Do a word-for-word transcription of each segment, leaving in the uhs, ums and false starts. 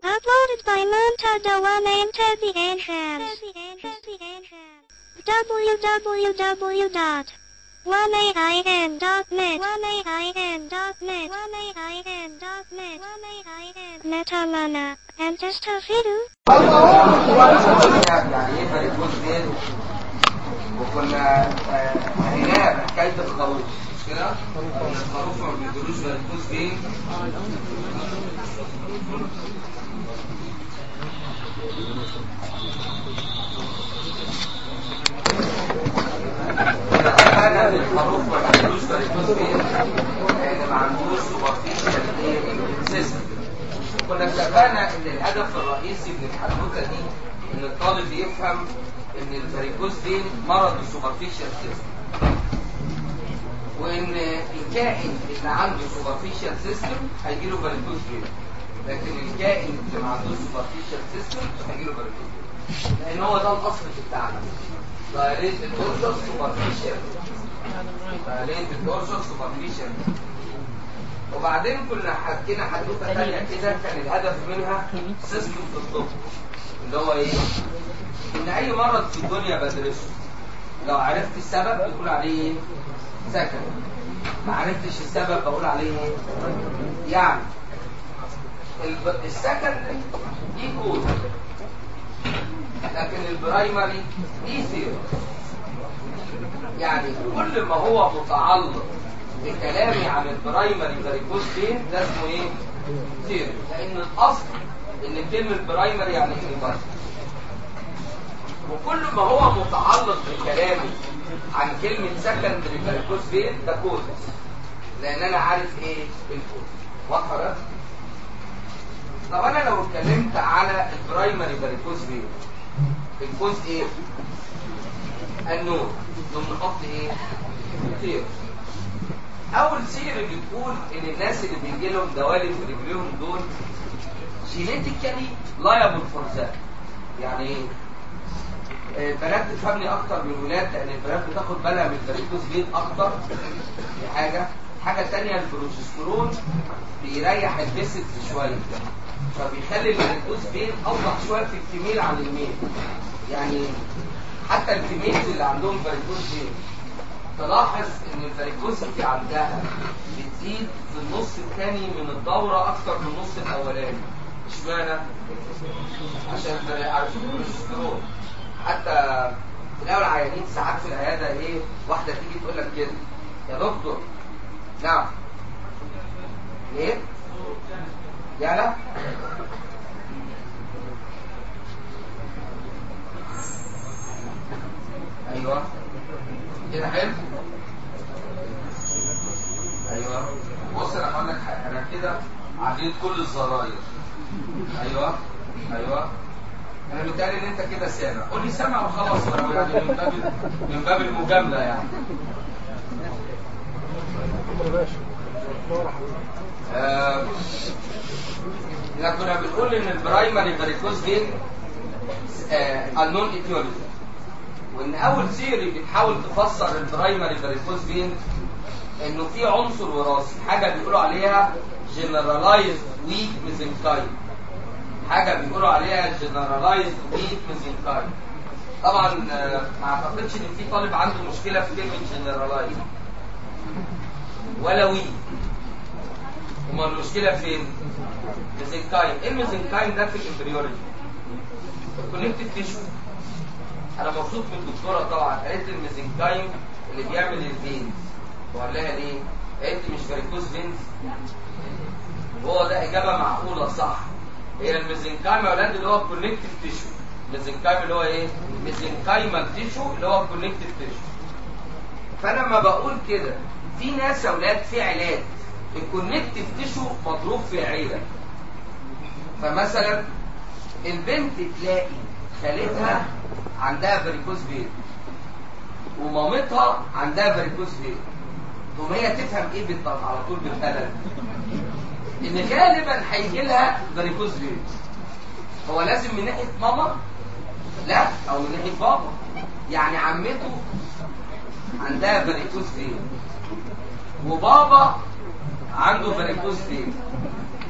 Uploaded by Montadawane and Teddy Enhance. w w w dot one a i n dot net one a i n dot net one a i n dot net one a i n Metamana and Testafidu. يعني ايه فاريكوز فين؟ وكنا قريناها حكايه الخروف مش كده؟ الخروف ما بيجيلوش فاريكوز فين؟ اتفقنا ان الخروف ما بيجيلوش فاريكوز فين؟ لان ما عندوش سوبرفيشال سيستم. كنا اتفقنا ان الهدف الرئيسي من الحدوته دي ان الطالب يفهم ان الفاريكوز فين مرض السوبرفيشال سيستم، وان الكائن اللي عنده سوبرفيشال سيستم هيجيله فاريكوز فين، لكن الكائن اللي ما عندوش سوبرفيشال سيستم مش هيجيله فاريكوز فين، لان هو ده الاصل بتاعنا. دايريت الدورسال سوبرفيشال دايريت الدورسال سوبرفيشال. وبعدين كنا حكينا حدوته ثانيه كده كان الهدف منها سيستم في الطب، اللي هو ايه؟ ان اي مرض في الدنيا بدرسه لو عرفت السبب بقول عليه ايه؟ سكن. ما عرفتش السبب بقول عليه ايه؟ يعني السكن دي كود، لكن البرايمري دي ثيوري. يعني كل ما هو متعلق بكلامي عن البرايمري فاريكوز فين ده اسمه ايه؟ ثيوري، لان الاصل ان كلمه برايمري يعني ايه؟ وكل ما هو متعلق بكلامي عن كلمه سكندري فاريكوز فين ده كود، لان انا عارف ايه الكود. واضحه ده؟ طب انا لو اتكلمت على البرايمري فاريكوز فين الكوز ايه؟ النور. نقوم نحط ايه؟ ثيوري. اول ثيوري بتقول ان الناس اللي بيجي لهم دوالي في رجليهم دول جينيتيكالي لايبل فور ذات. يعني ايه؟ البنات تفهمني اكتر من الولاد، لان البنات بتاخد بالها من الفاريكوز فين اكتر. دي حاجه. حاجه ثانيه البروجسترون بيريح الجسد شويه، فبيخلي الفاريكوز فين اوضح شويه في الفيميل عن الميل. يعني حتى الفيميلز اللي عندهم فاريكوز فين تلاحظ ان الفاريكوزيتي عندها بتزيد في النص الثاني من الدوره اكتر من النص الاولاني. اشمعنى؟ عشان عشان البروجسترون. حتى تلاقوا العيانين ساعات في العياده ايه؟ واحده تيجي تقول لك كده يا دكتور نعم ايه؟ يالا ايوه كده حلو. ايوه بص انا هقول لك حاجه، انا كده عديت كل الزراير. ايوه ايوه انا متهيألي ان انت كده سامع. قول لي سامع وخلاص، يعني من باب من باب المجامله يعني. آه احنا كنا بنقول ان البرايمري فاريكوز فين النون ايتيولوجي، وان اول ثيوري بتحاول تفسر البرايمري فاريكوز فين انه في عنصر وراثي، حاجه بيقولوا عليها جنرالايزد ويك ميزنكايم. حاجه بيقولوا عليها جنرالايزد ويك ميزنكايم. طبعا ما اعتقدش ان في طالب عنده مشكله في كلمه جنرالايزد ولا ويك. امال المشكله فين؟ ميزنكايم. ايه الميزنكايم ده في الامبريولوجي؟ الكونكتيف تيشو. انا مبسوط من الدكتوره طبعا، قالت لي الميزنكايم اللي بيعمل الفينز. وقال لها ليه؟ قالت لي مش فاريكوز فينز. هو ده اجابه معقوله صح. هي الميزنكايم يا اولاد اللي هو الكونكتيف تيشو. الميزنكايم اللي هو ايه؟ ميزنكايمال تيشو اللي هو الكونكتيف تيشو. فانا لما بقول كده في ناس يا اولاد في علاج الكونكتيف تيشو مضروب في عيله. فمثلا البنت تلاقي خالتها عندها فاريكوز فين ومامتها عندها فاريكوز فين، ثم هي تفهم ايه بالضبط على طول بالبلد؟ ان غالبا هيجي لها فاريكوز فين. هو لازم من ناحيه ماما؟ لا، او من ناحيه بابا. يعني عمته عندها فاريكوز فين وبابا عنده فاريكوز فين،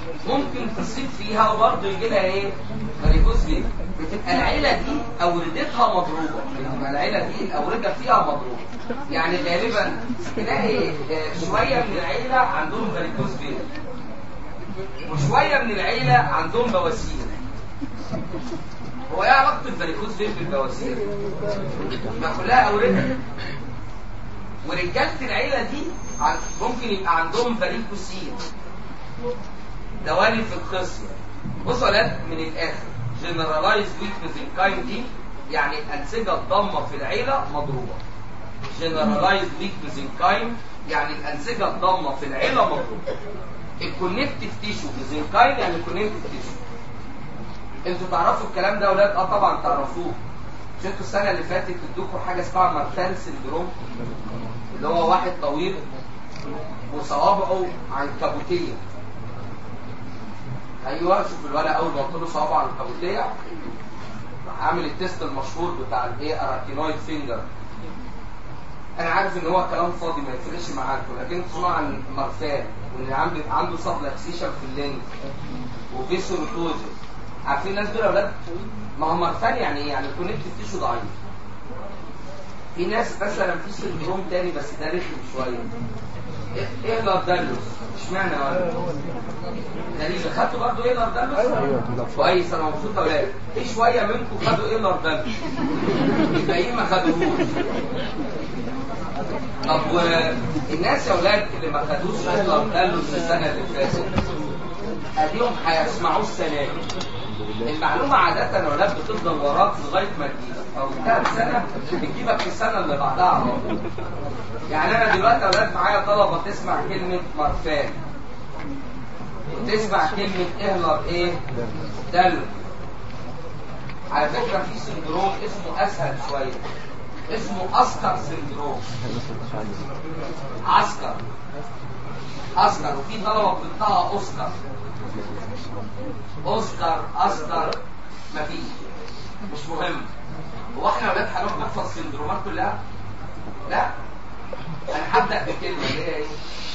ممكن تصيب فيها وبرضه يجي لها ايه؟ فاريكوز فين. بتبقى العيله دي اوردتها مضروبه، بتبقى العيله دي الاورده فيها مضروبه. يعني غالبا تلاقي شويه من العيله عندهم فاريكوز فين وشويه من العيله عندهم بواسير. هو ايه علاقه الفاريكوز فين بالبواسير؟ ما كلها اورده. ورجاله العيله دي ممكن يبقى عندهم فاريكوسين، دوالي في الخصيه. بصوا يا ولاد من الاخر، جنرالايز ويك ميزنكايم دي يعني الانسجه الضامه في العيله مضروبه. جنرالايز ويك ميزنكايم يعني الانسجه الضامه في العيله مضروبه. الكونكتيف تيشو ميزنكايم يعني الكونكتيف تيشو. انتوا تعرفوا الكلام ده يا ولاد؟ اه طبعا تعرفوه. مش انتوا السنه اللي فاتت ادوكوا حاجه اسمها مارفان سندروم، اللي هو واحد طويل وصوابعه عنكبوتيه. ايوه شوف الولد اول ما قلت له صوابعه عنكبوتيه راح عامل التيست المشهور بتاع الايه اراكينويد فينجر. انا عارف ان هو كلام فاضي ما يفرقش معاكم، لكن تسمعوا عن مارفان وان عنده عنده سبلكسيشن في اللينج وفيسوروتوزيس. عارفين الناس دول يا اولاد؟ ما هو مارفان يعني ايه؟ يعني الكونكتيف تيشو ضعيف. في ناس مثلا في سندروم تاني بس ده رخم شويه، ايه لاردالوس. اشمعنى يا ولد؟ غريبه. خدتوا برضه ايه لاردالوس؟ كويس، انا مبسوط يا ولاد. في شويه منكم خدوا ايه لاردالوس، الباقيين ما خدوهوش. طب والناس يا ولاد اللي ما خدوش ايه لاردالوس السنه اللي فاتت اديهم هيسمعوه السنه دي. المعلومه عاده يا ولاد بتفضل وراك لغايه ما تجيبك، او انتهت سنه بتجيبك في السنه اللي بعدها على طول. يعني انا دلوقتي يا ولاد معايا طلبه تسمع كلمه مارفان وتسمع كلمه اهلر ايه؟ دلو. على فكره في سندروم اسمه اسهل شويه، اسمه اسكر سندروم. عسكر اسكر وفي طلبه بتنطقها اوسكار. اوسكار اسكر مفيش، مش مهم. هو احنا يا ولاد هنروح نحفظ السندرومات كلها؟ لا. انا هبدا بكلمه اللي هي ايه؟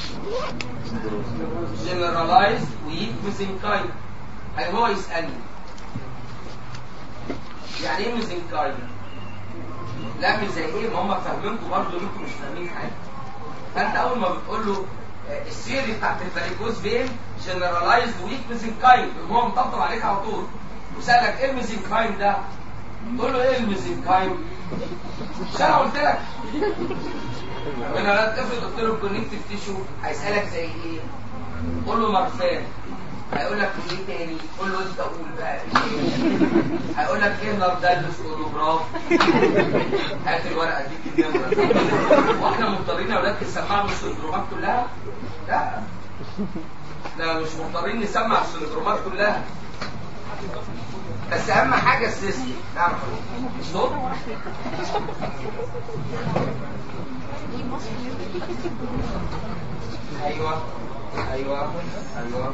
جنرالايز ويك ميزنكايم. هي هو يسالني يعني ايه ميزنكايم؟ لا مش زي ايه، ما هم فاهمينكم برضه انتوا مش فاهمين حاجه. فانت اول ما بتقول له السيري بتاعت الفاريكوز فين جنرالايز ويك ميزنكايم، هو مطبطب عليك على طول وسالك ايه الميزنكايم ده؟ تقول له ايه الميزنكايم؟ مش انا قلت لك؟ وانا لا تفرض قلت له الكونكتيف تيشو هيسالك زي ايه؟ قول له مارفان. هيقول لك ايه تاني؟ قول له انت قول بقى ايه؟ هيقول لك ايه لاردالوس؟ قول له برافو. هات الورقه دي النمره. واحنا مضطرين يا اولاد نسمع له السندرومات كلها؟ لا لا مش مضطرين نسمع السندرومات كلها، بس اهم حاجه السيستم. نعم الصوت. ايوه ايوه ايوه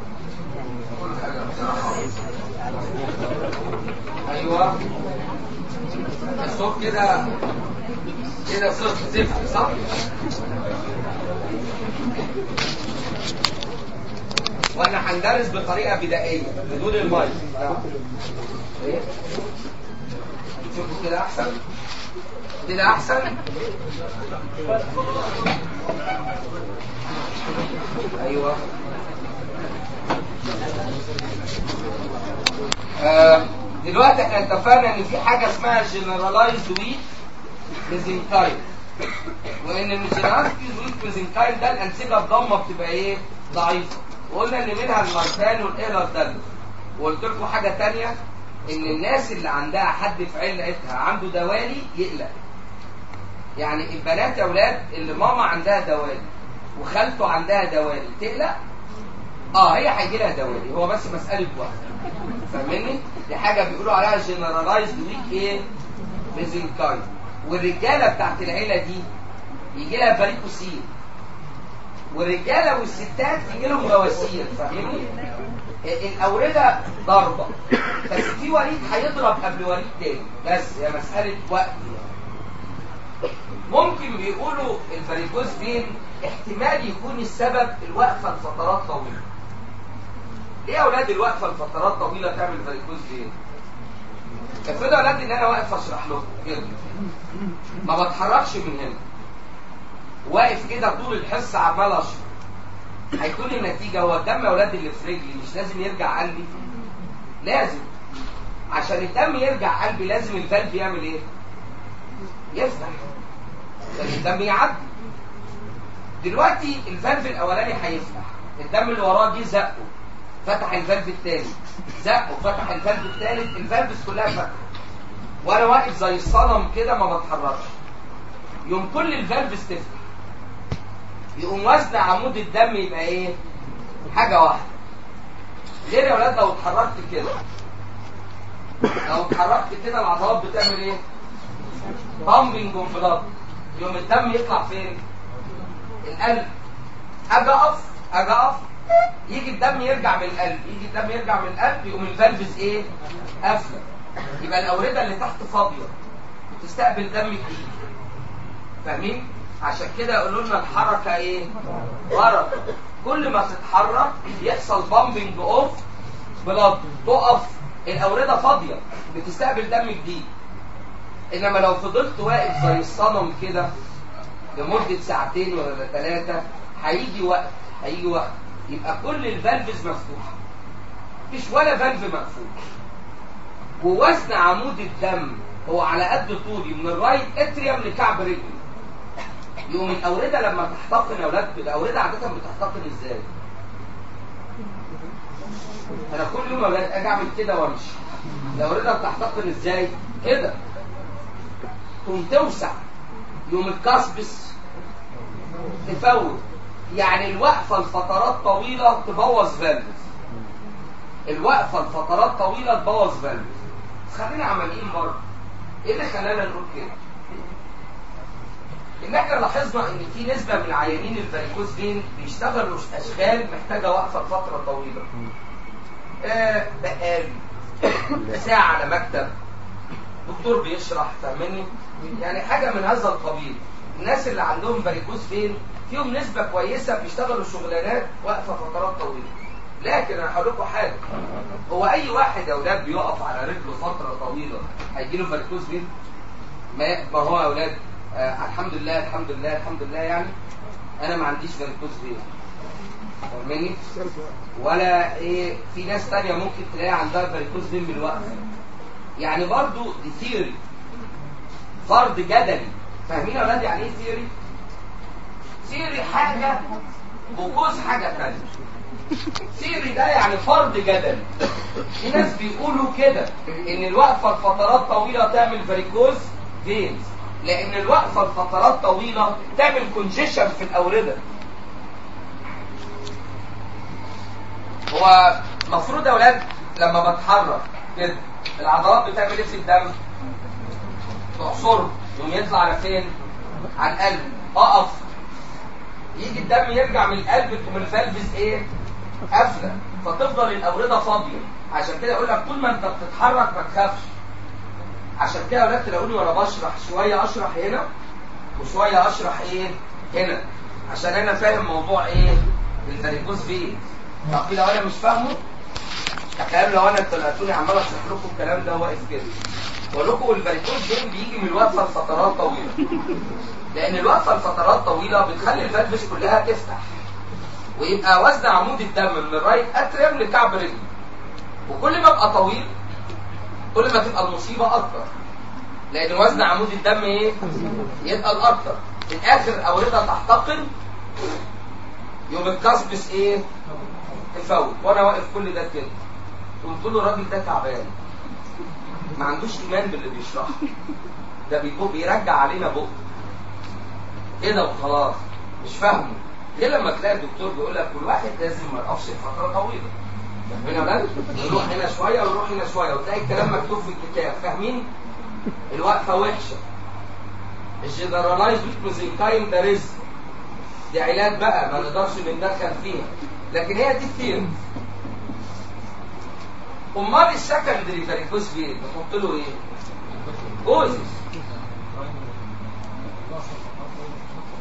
ايوه الصوت كده كده صوت زفت صح؟ وانا هندرس بطريقه بدائيه بدون المايك. ايه؟ شوفوا كده احسن؟ كده احسن؟ ايوه. آه دلوقتي احنا اتفقنا ان في حاجه اسمها جنرالايزد ويك ميزنكايم، وان الجنرالايزد ويك ميزنكايم ده الانسجه الضامه بتبقى ايه؟ ضعيفه. وقلنا ان منها المارفان والايرادالوس. وقلت لكم حاجه ثانيه، ان الناس اللي عندها حد في عيلتها عنده دوالي يقلق. يعني البنات يا اولاد اللي ماما عندها دوالي وخالته عندها دوالي تقلق؟ اه هي هيجي لها دوالي، هو بس مساله وقت. فاهمني؟ دي حاجه بيقولوا عليها جنرالايزد ويك ايه؟ ميزنكايم. والرجاله بتاعت العيله دي يجي لها فاريكوسين، والرجاله والستات يجي لهم بواسير. فاهمني؟ الاورده ضربه، بس في وليد هيضرب قبل وليد تاني، بس هي مساله وقت. ممكن بيقولوا الفاريكوز فين احتمال يكون السبب الوقفه لفترات طويله. ايه يا اولاد الوقفه لفترات طويله تعمل فاريكوز فين؟ افرضوا يا اولاد ان انا واقف اشرح لكم كده ما بتحركش من هنا، واقف كده طول الحصه عمال اشرح، هيكون النتيجه هو الدم يا اولاد اللي في رجلي مش لازم يرجع قلبي؟ لازم. عشان الدم يرجع قلبي لازم الفالف يعمل ايه؟ يفتح عشان الدم يعدي. دلوقتي الفالف الاولاني هيفتح، الدم اللي وراه جه زقه فتح الفالف الثاني، زقه فتح الفالف الثالث، الفالفز كلها فتحت وانا واقف زي الصنم كده ما بتحركش. يوم كل الفالفز تفتح يقوم وزن عمود الدم يبقى ايه؟ حاجه واحده. غير يا اولاد لو اتحركت كده، لو اتحركت كده العضلات بتعمل ايه؟ بامبنج اون بلاد، يوم الدم يطلع فين؟ القلب. اجي اقف اجي اقف يجي الدم يرجع من القلب، يجي الدم يرجع من القلب يقوم الفالفز ايه؟ قافله. يبقى الاورده اللي تحت فاضيه بتستقبل دم جديد. فاهمين؟ عشان كده يقولوا لنا الحركه ايه؟ بركه. كل ما تتحرك يحصل بامبنج اوف بلاد، تقف الاورده فاضيه بتستقبل دم جديد. انما لو فضلت واقف زي الصنم كده لمده ساعتين ولا ثلاثه هيجي وقت هيجي وقت يبقى كل الفالفز مفتوحه، مفيش ولا فالف مقفول، ووزن عمود الدم هو على قد طولي من الرايت اتريوم لكعب رجلي. يقوم الاورده لما تحتقن يا اولاد، الاورده عاده بتحتقن ازاي؟ انا كل يوم يا اولاد اجي اعمل كده وامشي، الاورده بتحتقن ازاي؟ كده تقوم توسع، يوم الكاسبس تفوت. يعني الوقفه لفترات طويله تبوظ فالفز، الوقفه لفترات طويله تبوظ فالفز. خلينا عمليين برضه. ايه اللي خلانا نقول كده؟ ان احنا لاحظنا ان في نسبه من عيانين الفاريكوز فين بيشتغلوا اشغال محتاجه وقفه لفتره طويله. آه بقال ساعه على مكتب، دكتور بيشرح، فاهمني؟ يعني حاجه من هذا القبيل. الناس اللي عندهم فاريكوز فين فيهم نسبه كويسه بيشتغلوا شغلانات واقفه فترات طويله. لكن انا هقول لكم حاجه، هو اي واحد يا اولاد بيقف على رجله فتره طويله هيجي له فاريكوز فين؟ ما ما هو يا اولاد آه الحمد لله الحمد لله الحمد لله يعني انا ما عنديش فاريكوز فين، فاهمني؟ ولا ايه، في ناس تانية ممكن تلاقي عندها فاريكوز فين بالوقفه. يعني برضو دي ثيوري، فرض جدلي. فاهمين يا اولاد يعني ايه ثيوري؟ ثيوري حاجه وجوز حاجه ثانيه. ثيوري ده يعني فرض جدلي. في ناس بيقولوا كده ان الوقفه لفترات طويله تعمل فاريكوز فينز، لان الوقفه لفترات طويله تعمل كونجيشن في الاورده. هو المفروض يا اولاد لما بتحرك كده العضلات بتعمل ايه في الدم؟ تعصره يقوم يطلع على فين؟ على القلب. اقف يجي الدم يرجع من القلب تقوم الفالفز ايه؟ قافله، فتفضل الاورده فاضيه. عشان كده اقول لك طول ما انت بتتحرك ما تخافش. عشان كده يا اولاد تلاقوني وانا بشرح شويه اشرح هنا وشويه اشرح ايه؟ هنا، عشان انا فاهم موضوع ايه؟ الفاريكوز فين. طب لو انا مش فاهمه الكلام، لو انا طلعتوني عمال اشرح لكم الكلام ده واقف كده بقول لكم الفاريكوز فين بيجي من الوقفه لفترات طويله، لان الوقفه لفترات طويله بتخلي الفالفز كلها تفتح ويبقى وزن عمود الدم من الرايت اتريوم لكعب رجلي. وكل ما ابقى طويل كل ما تبقى المصيبه اكتر، لان وزن عمود الدم ايه؟ يتقل اكتر. في الاخر اورده تحتقن يوم الكاسبس ايه؟ تفوت. وانا واقف كل ده كده قلت له الراجل ده تعبان ما عندوش ايمان باللي بيشرحه ده، بيبقى بيرجع علينا بق كده وخلاص مش فاهمه. ليه لما تلاقي الدكتور بيقول لك والواحد لازم ما يقفش فتره طويله، فاهمين يا ولاد؟ نروح هنا شويه ونروح هنا شويه وتلاقي الكلام مكتوب في الكتاب، فاهمين؟ الوقفه وحشه. الجنرالايز ويكمزنكايم ده رزق، دي علاج بقى ما نقدرش نتدخل فيها، لكن هي دي كتير. امال السكندري فاريكوز فين بنحط له ايه؟ جوزس.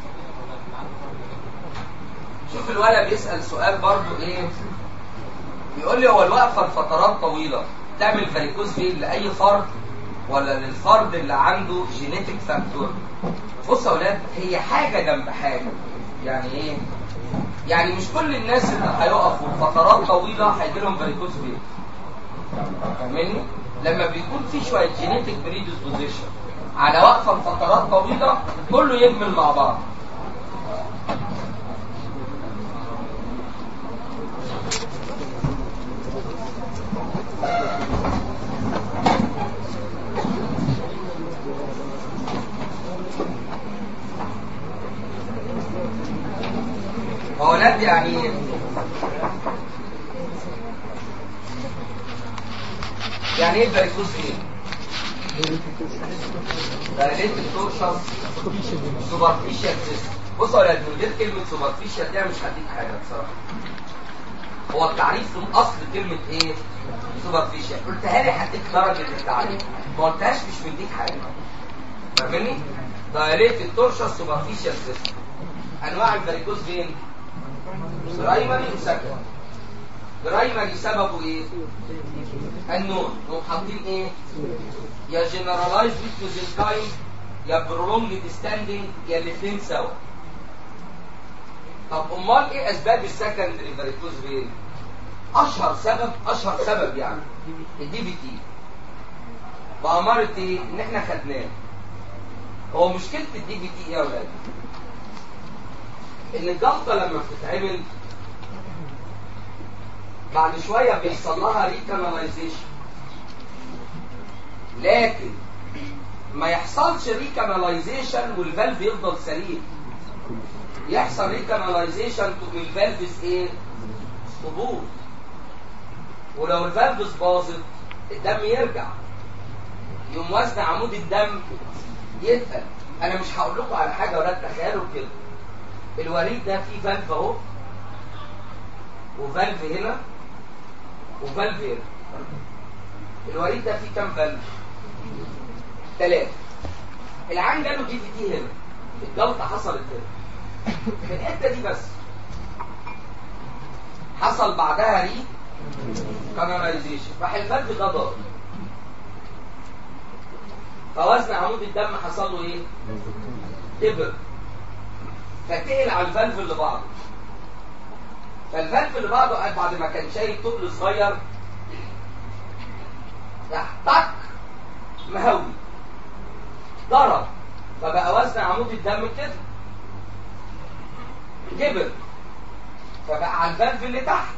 شوف الولد بيسأل سؤال برضو ايه بيقول لي هو الوقفه لفترات طويله تعمل فاريكوز فين لاي فرد ولا للفرد اللي عنده جينيتك فاكتور؟ بصوا يا اولاد، هي حاجه جنب حاجه. يعني ايه؟ يعني مش كل الناس اللي هيقفوا لفترات طويله هيجي لهم فاريكوز فين. فاهمني؟ لما بيكون في شويه جينيتك بريدisposition على وقفه لفترات طويله كله يكمل مع بعض. أولاد يعني يعني ايه فاريكوز فين؟ دايليتد تورشن سوبرفيشال سيستم. بصوا يا أولاد، من غير كلمة سوبرفيشال دي مش هديك حاجة بصراحة. هو التعريف في الأصل كلمة ايه؟ سوبرفيشال. قلتها لي هديك درجة التعريف، ما قلتهاش مش مديك حاجة. فاهمني؟ دايليتد تورشن سوبرفيشال سيستم. أنواع الفاريكوز فين؟ برايمري وسكندري. برايمري سببه ايه؟ النون. هم حاطين ايه؟ يا جنرالايز ميزنكايم يا برولونجد ستاندنج يا الاثنين سوا. طب امال ايه اسباب السكندري فاريكوز فين؟ اشهر سبب اشهر سبب يعني الدي في تي. بأمارة ايه؟ ان احنا خدناه. هو مشكلة الدي في تي ايه يا ولاد؟ ان الجلطة لما بتتعمل بعد شوية بيحصل لها ريكاناليزيشن، لكن ما يحصلش ريكاناليزيشن والفالف يفضل سليم. يحصل ريكاناليزيشن والفالفز ايه؟ تبوظ. ولو الفالفز باظت الدم يرجع، يقوم وزن عمود الدم يتقل. انا مش هقول لكم على حاجه ولا تخيلوا كده. الوريد ده فيه فالف اهو، وفالف هنا، وفالف هنا. الوريد ده فيه كام فالف؟ ثلاثة. العين جاله دي في دي هنا، الجلطة حصلت هنا في الحتة دي بس. حصل بعدها ري كاناليزيشن، راح الفالف ده ضاق، فوزن عمود الدم حصل له ايه؟ كبر، فتقل على الفالف اللي بعده. فالفالف اللي بعده قال بعد ما كان شايل تقل صغير راح طق مهوي ضرب، فبقى وزن عمود الدم كده كبر، فبقى على الفالف اللي تحت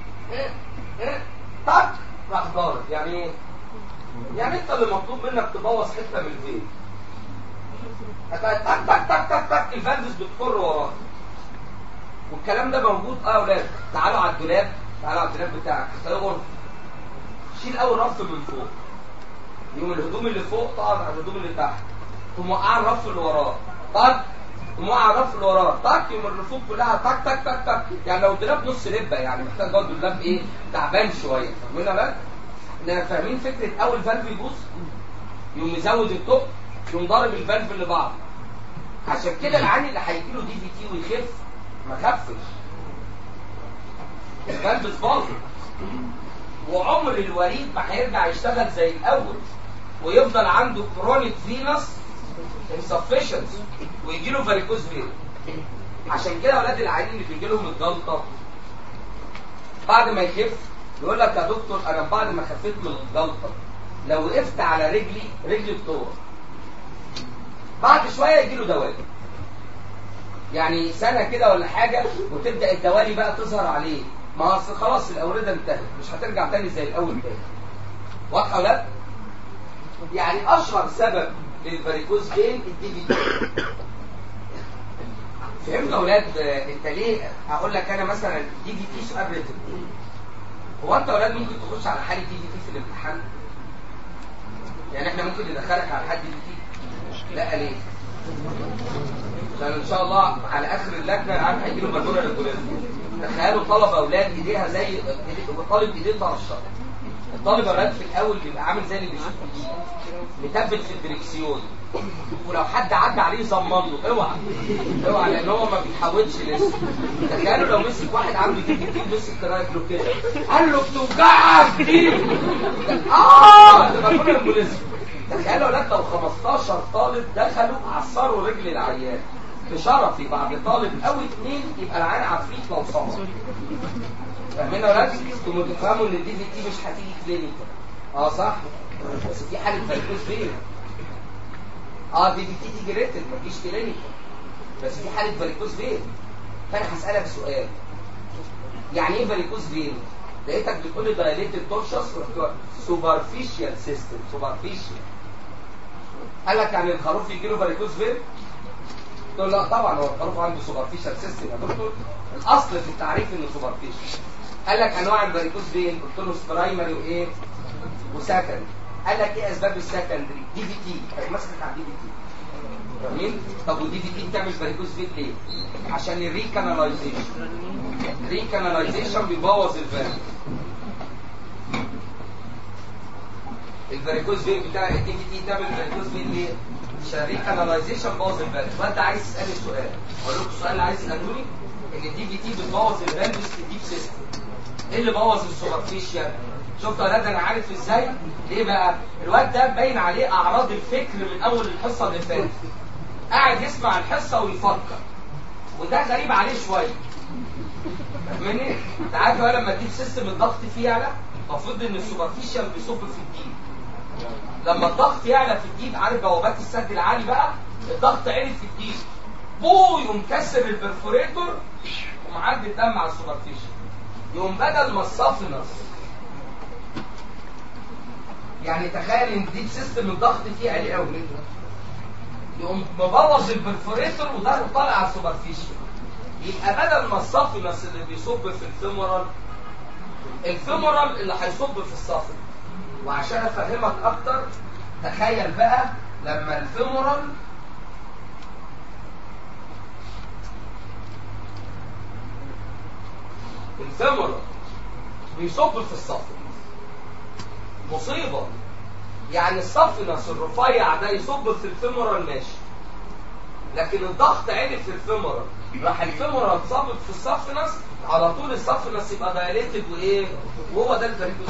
طق راح ضارب. يعني ايه؟ يعني انت اللي مطلوب منك تبوظ حته من الفين، هتلاقي تك تك تك تك تك الفالفز بتفر وراه. والكلام ده موجود اه يا اولاد. تعالوا على الدولاب، تعالوا على الدولاب بتاعك، هتلاقي غرفه. شيل اول رف من فوق، يوم الهدوم اللي فوق تقعد على الهدوم اللي تحت، تقوم موقع الرف اللي وراه طق، تقوم موقع الرف اللي وراه طق، يوم الرفوف كلها تك تك تك تك. يعني لو الدولاب نص لبه يعني محتاج برضه الدولاب ايه؟ تعبان شويه. فاهمين يا اولاد؟ احنا فاهمين فكره اول فالف يبوظ يقوم مزود التوب، يقوم ضارب الفالف اللي بعده. عشان كده العين اللي هيجيله دي في تي ويخف ما خفش، الفالف باظت، وعمر الوريد ما هيرجع يشتغل زي الاول، ويفضل عنده كرونيك فينس انسفشنسي ويجيله فاريكوز فين. عشان كده اولاد العيانين اللي بيجي لهم الجلطه بعد ما يخف يقول لك يا دكتور انا بعد ما خفيت من الجلطه لو وقفت على رجلي رجلي بتور. بعد شويه يجي له دوالي، يعني سنه كده ولا حاجه وتبدا الدوالي بقى تظهر عليه. ما اصل خلاص الاورده انتهت، مش هترجع تاني زي الاول تاني. واضحه ولا لا؟ يعني اشهر سبب للفاريكوز فين الدي في تي. فهمت يا اولاد؟ انت ليه هقول لك انا مثلا دي في تي سؤال ريتم. هو انت يا اولاد ممكن تخش على حاله دي في تي في الامتحان؟ يعني احنا ممكن ندخلك على حد دي في تي؟ لا ليه؟ عشان ان شاء الله على اخر اللجنه العام هيجي له بالونه للجولات. تخيلوا طلبه اولاد ايديها زي طالب ايديه طرشه، الطالب الرد في الاول بيبقى عامل زي اللي بيشوف متبت في الدريكسيون، ولو حد عدى عليه زمن له اوعى اوعى، لان هو ما بيحاولش لسه. تخيلوا لو مسك واحد عنده دي في دي مسك رايح له كده قال له بتوجعك دي اه تبقى كل البوليس. تخيلوا ولاد لو خمستاشر طالب دخلوا عصروا رجل العيان بشرفي بعد طالب او اتنين يبقى العيان عفريت لو صمت. فاهمين يا ولاد؟ انتوا تفهموا ان الدي في تي مش هتيجي كلينيكال. اه صح، بس في حاله فيروس فين؟ اه دي في تي تيجي ريتد مفيش كلينيكال، بس في حاله فاريكوز فين. فانا هسالك سؤال، يعني ايه فاريكوز فين؟ لقيتك بتقول لي دايليتد تورشس سوبرفيشال سيستم. سوبرفيشال قال لك يعني الخروف يجي له فاريكوز فين؟ تقول لا طبعا هو الخروف عنده سوبرفيشال سيستم يا دكتور، الاصل في التعريف انه سوبرفيشال. قال لك انواع الفاريكوز فين؟ قلت له برايمري وايه؟ وسكندري. قال لك ايه اسباب السكندري؟ دي في تي، ماسكك على الدي في تي. فاهمين؟ طب والدي في تي بتعمل فاريكوز فين ليه؟ عشان الريكاناليزيشن. الريكاناليزيشن بيبوظ الفالف. الفاريكوز فين بتاع الدي في تي تعمل فاريكوز فين ليه؟ عشان الريكاناليزيشن بوظ الفالف. فانت عايز تسالني سؤال، اقول لكم السؤال اللي عايز تسالوني ان الدي في تي بتبوظ الفالف ديب سيستم. ايه اللي بوظ السوبرفيشال؟ شفتوا يا ولاد انا عارف ازاي؟ ليه بقى؟ الواد ده باين عليه اعراض الفكر من اول الحصه اللي فاتت. قاعد يسمع الحصه ويفكر، وده غريب عليه شويه. فاهمني؟ انت عارف بقى لما تجيب سيستم الضغط فيه يعلى، المفروض ان السوبرفيشال بيصب في الديب. لما الضغط يعلى في الديب، عارف بوابات السد العالي بقى؟ الضغط عالي في الديب، بو يقوم كسر البرفوريتور ومعدي الدم على السوبرفيشال. يقوم بدل ما الصافنس، يعني تخيل ان ديب سيستم الضغط فيه عالي قوي، يقوم مبوظ البرفوريتور وده طالع على السوبرفيشال. يبقى بدل ما الصافنس اللي بيصب في الفيمورال، الفيمورال اللي هيصب في الصافنس. وعشان افهمك اكتر، تخيل بقى لما الفيمورال الفيمورال بيصب في الصافنس، مصيبه. يعني الصافنس الرفيع ده يصب في الفيمورال ماشي، لكن الضغط عالي في الفيمورال، راح الفيمورال صابب في الصافنس، على طول الصافنس يبقى دايليتد وايه؟ وهو ده الفاريكوز.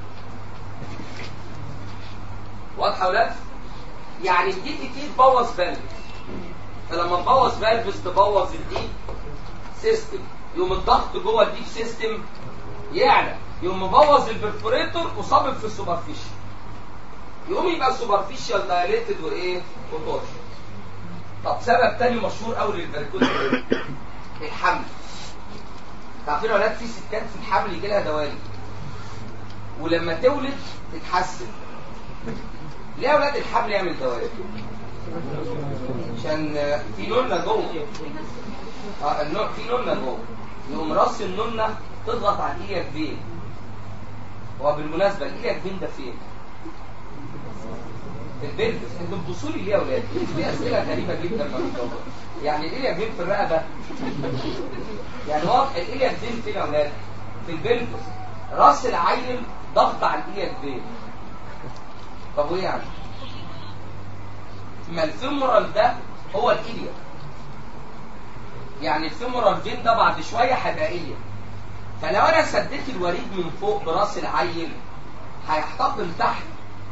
واضحه يا ولاد؟ يعني الدي تي تي تبوظ فالف، فلما تبوظ فالف تبوظ الديب سيستم، يقوم الضغط جوه الديب سيستم يعلى، يقوم مبوظ البرفوريتور وصابب في السوبرفيشال، يقوم يبقى السوبرفيشال دايليتد وايه؟ وتورش. طب سبب تاني مشهور قوي للفاريكوز الحمل. تعرفين يا ولاد في ستات في الحمل يجي لها دوالي، ولما تولد تتحسن. ليه يا ولاد الحمل يعمل دوالي؟ عشان في نونه جوه. اه في نونه جوه، يقوم راس النونه تضغط على الإيلياك فين. وبالمناسبه الإيلياك فين ده فين؟ البلفس. انتوا بتبصوا لي ليه يا ولاد؟ دي اسئله غريبه جدا ما بتجاوبها. يعني الإيلياك فين في الرقبه؟ يعني هو الإيلياك فين فين يا ولاد؟ في البلفس. راس العيل ضغط على الإيلياك فين. طب وايه يعني؟ ما الفيمورال ده هو الإيلياك. يعني الفيمورال فين ده بعد شويه هيبقى إيلياك. فلو انا سديت الوريد من فوق براس العيل هيحتقن تحت.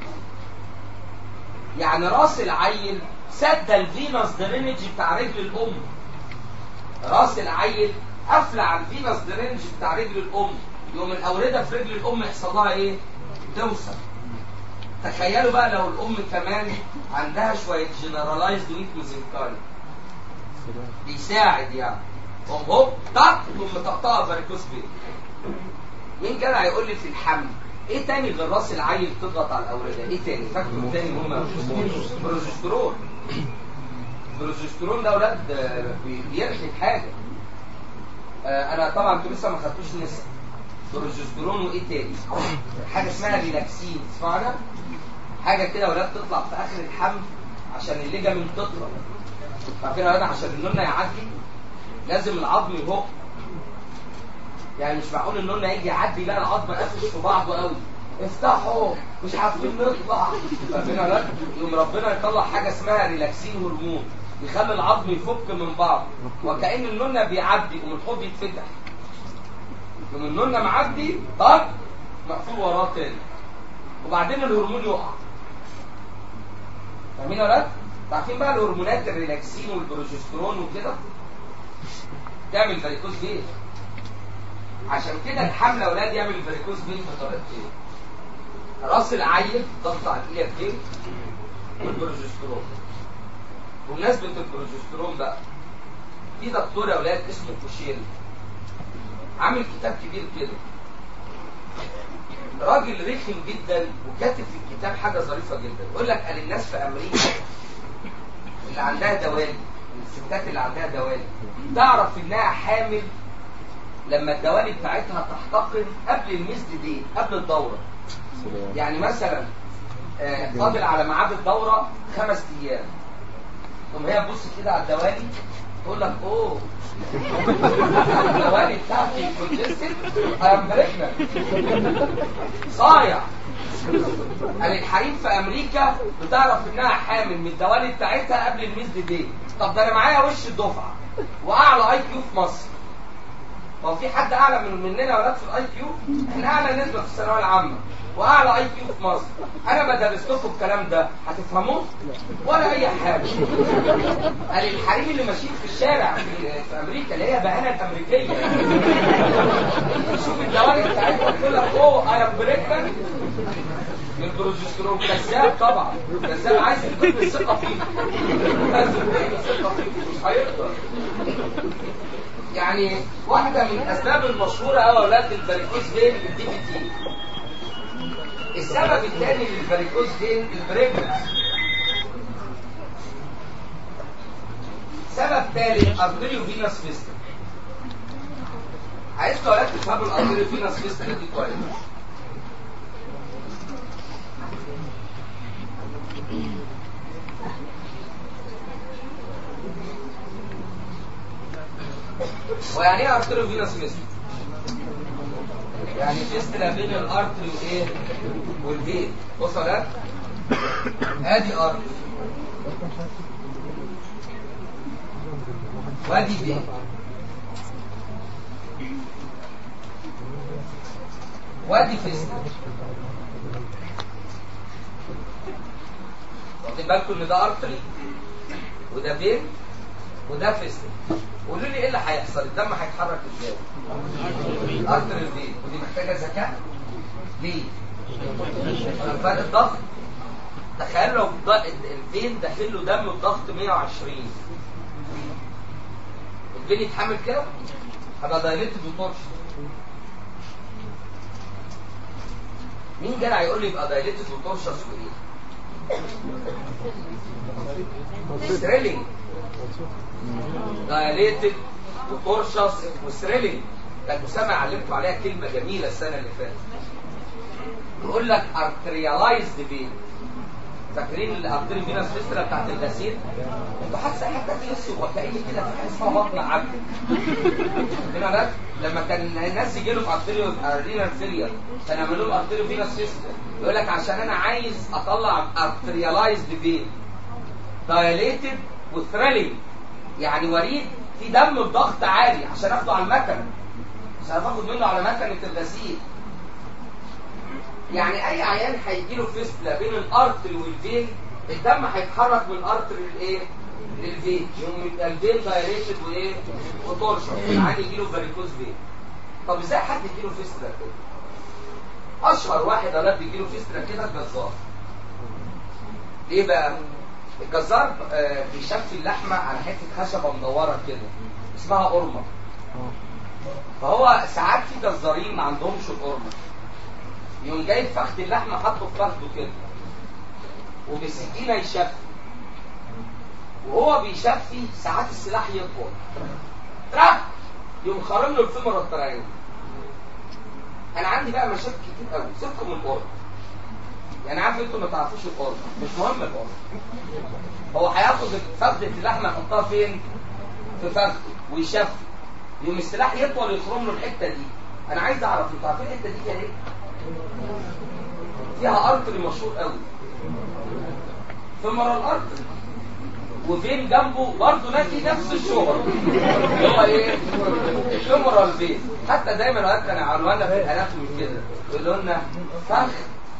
يعني راس العيل سد الفينوس درينج بتاع رجل الام. راس العيل قافله على الفينوس درينج بتاع رجل الام، يقوم الاورده في رجل الام يحصل لها ايه؟ توسع. تخيلوا بقى لو الام كمان عندها شويه جنرالايزد ويكنس انكاين بيساعد، يعني قوم هوب طق تقوم مطقطقه فاريكوز فين. مين جدع يقول لي في الحمل ايه تاني غير راس العيل تضغط على الاورده؟ ايه تاني؟ فاكتور تاني مهم، بروجسترون. البروجسترون ده اولاد بيرخي حاجه. آه انا طبعا انتوا لسه ما خدتوش نسا. بروجسترون وايه تاني؟ حاجه اسمها ريلاكسين، اسمعنا؟ حاجه كده اولاد تطلع في اخر الحمل عشان الليجامنت تطلع. عارفين يا اولاد عشان النونه يعدي لازم العظم يهق. يعني مش معقول النونه يجي يعدي لا العظم قافش في بعضه قوي، افتحوا مش عارفين نطلع. فاهمين ولا لا؟ يقوم ربنا يطلع حاجه اسمها ريلاكسين هرمون يخلي العظم يفك من بعض، وكأن النونه بيعدي يقوم الحوض يتفتح. يقوم النونه معدي طب مقفول وراه تاني، وبعدين الهرمون يقع. فاهمين ولا لا؟ عارفين بقى الهرمونات الريلاكسين والبروجسترون وكده تعمل فاريكوز فين. عشان كده الحمل يا اولاد يعمل فاريكوز فين بطريقتين: راس العيل ضغط على الإلياكين والبروجسترون. بمناسبة البروجسترون بقى، في دكتور يا اولاد اسمه كوشيل عامل كتاب كبير كده، راجل رخم جدا وكاتب في الكتاب حاجه ظريفه جدا. يقول لك قال الناس في امريكا اللي عندها دوالي، الستات اللي عندها دوالي تعرف انها حامل لما الدوالي بتاعتها تحتقن قبل الميزد دي، قبل الدوره. يعني مثلا آه فاضل على ميعاد الدوره خمس ايام، ثم هي تبص كده على الدوالي تقول لك اوه الدوالي بتاعتي كونجستد ام بريجننت صايع. قال الحريم في امريكا بتعرف انها حامل من الدوالي بتاعتها قبل الميزد دي. طب ده انا معايا وش الدفعه واعلى اي كيو في مصر. هو في حد اعلى من مننا يا ولاد في الاي كيو؟ احنا اعلى نسبه في الثانويه العامه واعلى اي كيو في مصر. انا ما درستكم الكلام ده هتفهموه ولا اي حاجه. قال الحريم اللي ماشيين في الشارع في, في امريكا اللي هي بهانه الامريكيه شوف الدوالي بتاعتها تقول لك اوه اي ام بريجننت من البروجسترون. كذاب طبعا، كذاب عايز يديك الثقه فيك، عايز يديك الثقه فيك مش هيقدر. يعني واحده من الاسباب المشهوره قوي يا اولاد الفاريكوز فين الدي بي تي. السبب الثاني للفاريكوز فين البريجننسي. سبب ثالث ارتيريو فينوس فيستل. عايزكم يا اولاد تفهموا الارتيريو فينوس فيستل دي كويس. ويعني ايه ارتيريو فينوس فيستل؟ يعني فيستلا بين الارتري وايه والفين. بصوا يا ولاد ادي ارتري وادي فين، وادي فيستلا. واخدين بالكم ان ده ارتري وده فين وده فيستلا. قولوا لي ايه اللي هيحصل؟ الدم هيتحرك ازاي؟ ارتري الفين، ودي محتاجه ذكاء. ليه؟ فرق الضغط. تخيل لو الفين داخل له دم بضغط مية وعشرين، الفين يتحمل كده؟ هبقى دايليتد وتورش. مين جدع يقول لي يبقى دايليتد وتورشس وايه؟ ستريلينج. دايليتد وتورشس وستريلينج. كان مسامع علمته عليها كلمه جميله السنه اللي فاتت. يقول لك ارتريالايزد فين. فاكرين الارتري فينوس فيستلا بتاعت الغسيل؟ انتوا حاسه حتى تحسوا وكأن كده في حاجه اسمها بطن عبد. هنا ده لما كان الناس يجي لهم ارتريو ارينال فيلير كان يعملوا لهم ارتريو فينوس فيستلا. يقول لك عشان انا عايز اطلع ارتريالايزد فين دايليتد وثريلينج، يعني وريد في دم بضغط عالي عشان اخده على المكنه، عشان اخد منه على مكنه الغسيل. يعني اي عيان هيجي له فيستلا بين الارتري والفين، الدم هيتحرك من الارتري للايه؟ للفين، يقوم يبقى الفين دايريتد وايه؟ وتورشن. العيان يجي له فاريكوز فين. طب ازاي حد يجي له فيستلا كده؟ اشهر واحد اولاد بيجي له فيستلا كده الجزار. ليه بقى؟ الجزار آه بيشفي اللحمه على حته خشبه مدوره كده اسمها قرمه. فهو ساعات في جزارين ما عندهمش القرمه، يقوم جايب فخد اللحمه حاطه في فخده كده وبالسكينه يشفي. وهو بيشفي ساعات السلاح يطول تراك يقوم خارم له الفيمر الطريقيه. انا عندي بقى مشاكل كتير قوي. سيبكم من القرمه، يعني عارف انتوا ما تعرفوش القرمه، مش مهم القرمه. هو هياخد فخده اللحمه يحطها فين؟ في فخده ويشفي، يقوم السلاح يطول يخرم له الحته دي. انا عايز اعرف انتوا عارفين الحته دي فيها ايه؟ فيها ارتري مشهور قوي، فيمورال ارتري، وفين جنبه برضه نادي نفس الشغل اللي هو ايه؟ الفيمورال فين. حتى دايما اوقات كانوا يعلموا لنا في الاناتومي كده يقولوا لنا فخ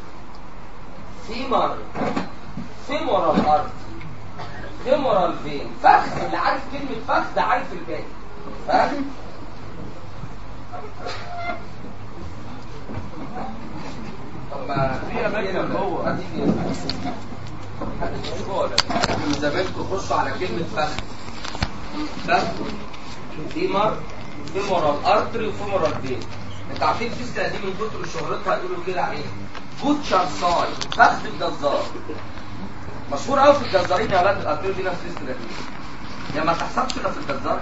فيمر فيمورال ارتري فيمورال فين. فخ، اللي عارف كلمه فخ ده عارف الباقي. فخ طب ما في اماكن جوه هتيجي من زمانكم خشوا على كلمة فخ. فخ فيمر فيمورال ارتري وفيمورال فين. انتوا عارفين الفيستلا دي من كتر شهرتها يقولوا كده عليه بوتشر ساي، فخ الجزار. مشهور قوي في الجزارين يا ولاد الارتري دي نفس الفيستلا دي. يعني ما تحصلش الا في الجزار؟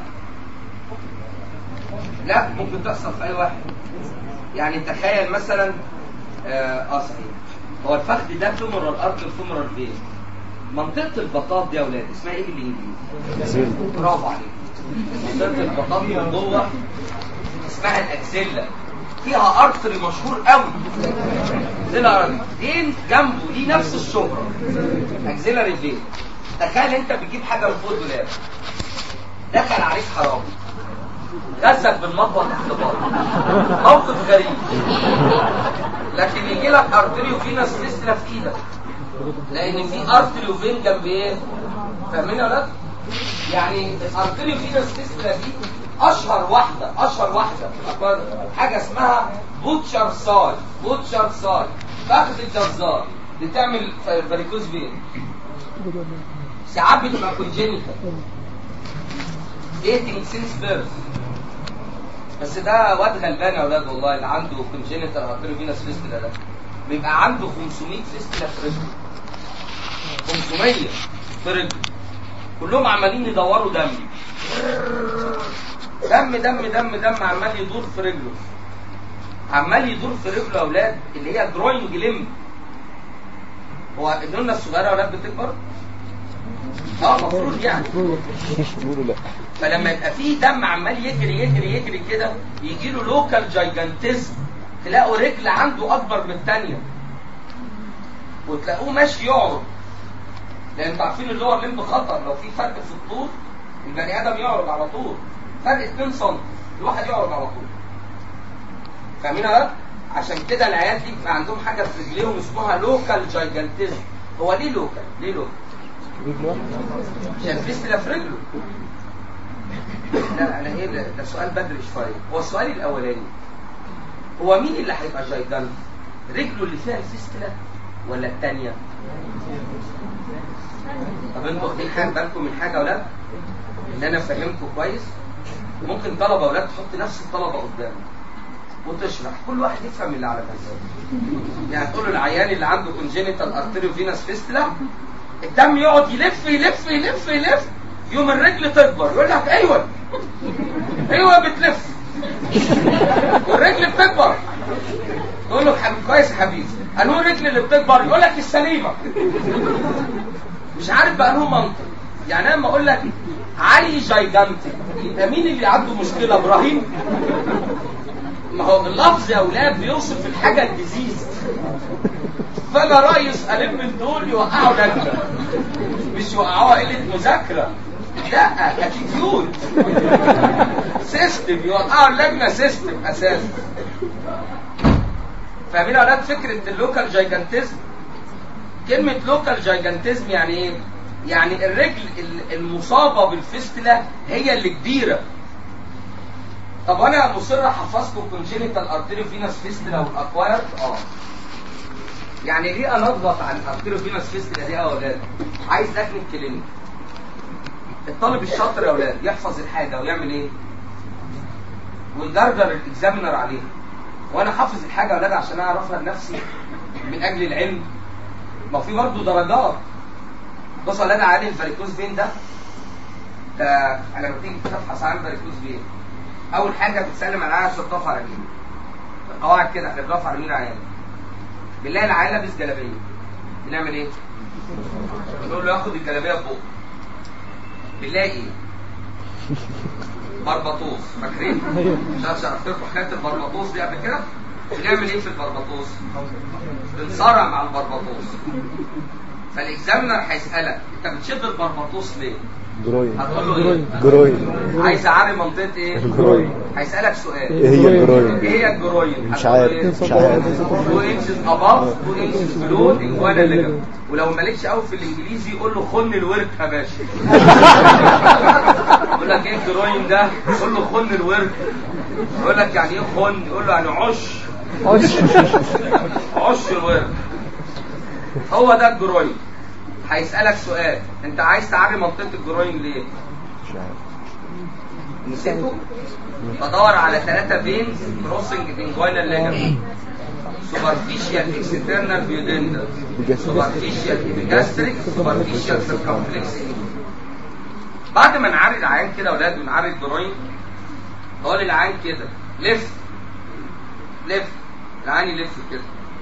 لا، ممكن تحصل في اي واحد. يعني تخيل مثلا اه, آه صحيح، هو الفخ ده فيمورال ارتري وفيمورال فين. منطقة البطاط دي يا ولاد اسمها ايه بالانجليزي؟ برافو عليك. منطقة البطاط من جوه اسمها الاكسيلا، فيها ارتري مشهور قوي زي الارض فين جنبه ليه نفس الشهرة، اكسيلاري فين. تخيل انت بتجيب حاجة من فوق الدولاب، دخل عليك حرامي غزك بالمطوة تحت باطن، موقف غريب، لكن يجي لك ارتري وفينس فيستلا في ايدك لان في ارتري وفين جنب ايه؟ فاهمين يا ولاد؟ يعني الارتري وفينس فيستلا دي اشهر واحده اشهر واحده حاجه اسمها بوتشر ساي. بوتشر ساي فخذ الجزار بتعمل فاريكوز فين. ساعات بتبقى كونجينيتال ديتنج سينس بيرث، بس ده واد غلبان يا ولاد والله اللي عنده كونجينيتال ارتري وفينس فيستلا ده بيبقى عنده خمسمية فيستلا في رجله. خمسمية في رجله كلهم عمالين يدوروا دم دم دم دم دم عمال يدور في رجله، عمال يدور في رجله يا اولاد اللي هي جروينج ليمب. هو النونه الصغيره يا اولاد بتكبر؟ اه المفروض يعني. فلما يبقى فيه دم عمال يجري يجري يجري كده يجي له لوكال جايجانتيزم، تلاقوا رجل عنده اكبر من الثانيه وتلاقوه ماشي يعرض، لان انتوا عارفين اللور ليمب خطر. لو في فرق في الطول البني ادم يعرض على طول، فرق اتنين سم الواحد يعرض على طول. فاهمين يا؟ عشان كده العيال دي بيبقى عندهم حاجه في رجليهم اسمها لوكال جايجانتيزم. هو ليه لوكال؟ ليه لوكال؟ عشان فيستلا في رجله. لا انا ايه ده, ده سؤال بدري شويه. هو السؤال الاولاني هو مين اللي هيبقى جايجانت؟ رجله اللي فيها الفيستلا ولا الثانيه؟ طب انتوا واخدين حاجه بالكم من حاجه يا اولاد؟ ان انا فاهمكم كويس. ممكن طلبه اولاد تحط نفس الطلبه قدامك وتشرح، كل واحد يفهم اللي على مزاجه. يعني تقول له العيان اللي عنده كونجينيتال ارتيريو فينس فيستلا الدم يقعد يلف يلف يلف يلف يوم الرجل تكبر، يقول لك ايوه ايوه بتلف والرجل بتكبر. تقول له حبيبي كويس يا حبيبي، انو الرجل اللي بتكبر؟ يقول لك السليمه. مش عارف بقى انه منطق. يعني انا لما اقول لك علي جايجانتي يبقى مين اللي عنده مشكله؟ ابراهيم؟ ما هو اللفظ يا اولاد بيوصف الحاجه الديزيز. فانا رايي اسالين من دول يوقعوا لجنه، مش يوقعوها قله مذاكره، لا اتيتيود سيستم، يوقعوا اللجنه سيستم اساسا. فاهمين يا اولاد فكره اللوكال جايجانتيزم؟ كلمه لوكال جايجانتيزم يعني ايه؟ يعني الرجل المصابه بالفيستلا هي اللي كبيره. طب وانا مصر احفظكم كونجينيتال ارتيريو فينس فيستلا والاكوايرد؟ اه يعني ليه انا اضغط على الارتيريو فينس فيستلا دي يا اولاد؟ عايز لجنه كلينيك. الطالب الشاطر يا اولاد يحفظ الحاجه ويعمل ايه؟ ويجرجر الاكزامينر عليها. وانا حافظ الحاجه يا اولاد عشان اعرفها لنفسي من اجل العلم. ما في برضه درجات. بصوا يا اولاد عادي الفاريكوز فين ده؟ ده لما تيجي تبحث عن الفاريكوز فين اول حاجه بتسلم على العيال عشان تقف على مين. القواعد كده احنا بنقف على مين عيال؟ بنلاقي العيال لابس جلابيه بنعمل ايه؟ بنقول له ياخد الجلابيه فوق. بنلاقي ايه؟ بربطوس. فاكرين؟ مش عارف شرحت لكم حكايه البربطوس دي قبل كده؟ بنعمل ايه في البربطوس؟ بنصارع مع البربطوس. فالاكزامنر هيسالك انت بتشد البربطوس ليه؟ جروين. هتقول له ايه؟ جروين. عايز اعرف منطقه ايه؟ الجروين. هيسالك سؤال ايه هي الجروين؟ ايه هي الجروين؟ مش عارف مش عارف. تو انشز اباف تو انشز بلو انجوانا ليجمنت. ولو مالكش قوي في الانجليزي قول له خن الورك يا باشا. يقول لك ايه الجروين ده؟ قول له خن الورك. يقول لك يعني ايه خن؟ يقول له يعني عش عش عش الورك. هو ده الجروين. هيسألك سؤال انت عايز تعري منطقة الجروين ليه؟ مش عارف. نسيته؟ بدور على ثلاثة فينز كروسنج انجوينال ليجمنت. سوبرفيشال اكسترنال بيودندل، سوبرفيشال ايبيجاستريك، سوبرفيشال سيركمفلكس. بعد ما نعري العيان كده يا اولاد ونعري الجروين نقول للعيان كده لف لف. العيان يلف كده.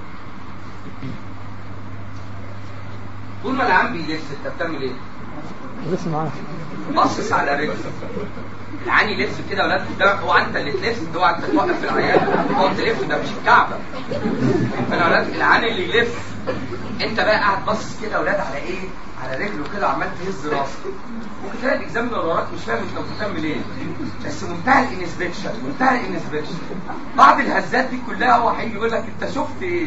طول ما العيان بيلف انت بتعمل ايه؟ لسه معاه باصص على رجله. العيان يلف كده يا ولاد قدامك. هو انت اللي تلف، هو انت توقف العيان تقعد تلف، ده مش الكعبه. فانا يا ولاد العيان اللي يلف انت بقى قاعد باصص كده يا ولاد على ايه؟ على رجله كده وعمال تهز راسك. ممكن تلاقي الاكزامنر وراك مش فاهم انت بتعمل ايه، بس منتهى الانسبكشن منتهى الانسبكشن. بعد الهزات دي كلها هو هيجي يقول لك انت شفت ايه؟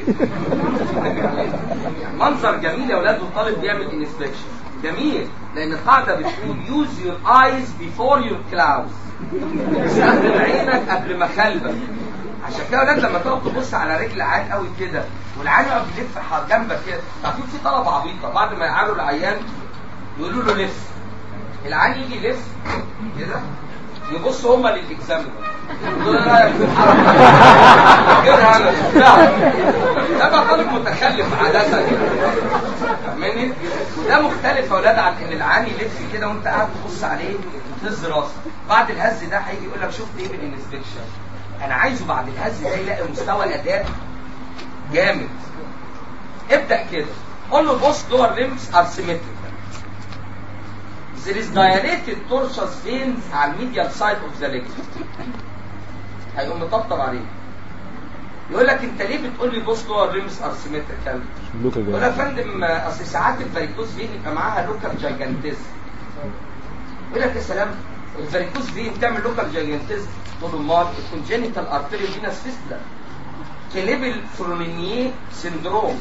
منظر جميل يا اولاد والطالب بيعمل انسبكشن جميل، لان القاعده بتقول use your eyes before your clouds. استخدم عينك قبل ما خلبك. عشان كده يا ولاد لما تقعد تبص على رجل عيان قوي كده والعيان يقعد يلف جنبك كده، عارفين في طلبه عبيطه بعد ما يعالوا العيان يقولوا له لف. العيان يجي يلف كده يبص هما للاكزامنر يقولوا له رايك في الحركه كده انا ده بقى طالب متخلف عاده. فاهمني؟ وده مختلف يا ولاد عن ان العيان يلف كده وانت قاعد تبص عليه وتهز راسك. بعد الهز ده هيجي يقول لك شفت ايه بالانسبكشن؟ انا عايزه بعد الهز ده يلاقي مستوى اداء جامد. ابدا كده قول له بص lower limbs are symmetrical. There is dilated tortuous veins على الميديال سايد اوف ذا ليج. هيقوم مطبطب عليه يقول لك انت ليه بتقول لي بص lower limbs are symmetrical؟ يقول لك يا فندم اصل ساعات الفاريكوز فين يبقى معاها لوكال جايجانتيزم. يقول لك يا سلام الفاريكوز فين بتعمل لوكال جايجانتيزم؟ تقول له امال الكونجينيتال ارتيريو فينس فيستولا كليبل فرونينيه سندروم.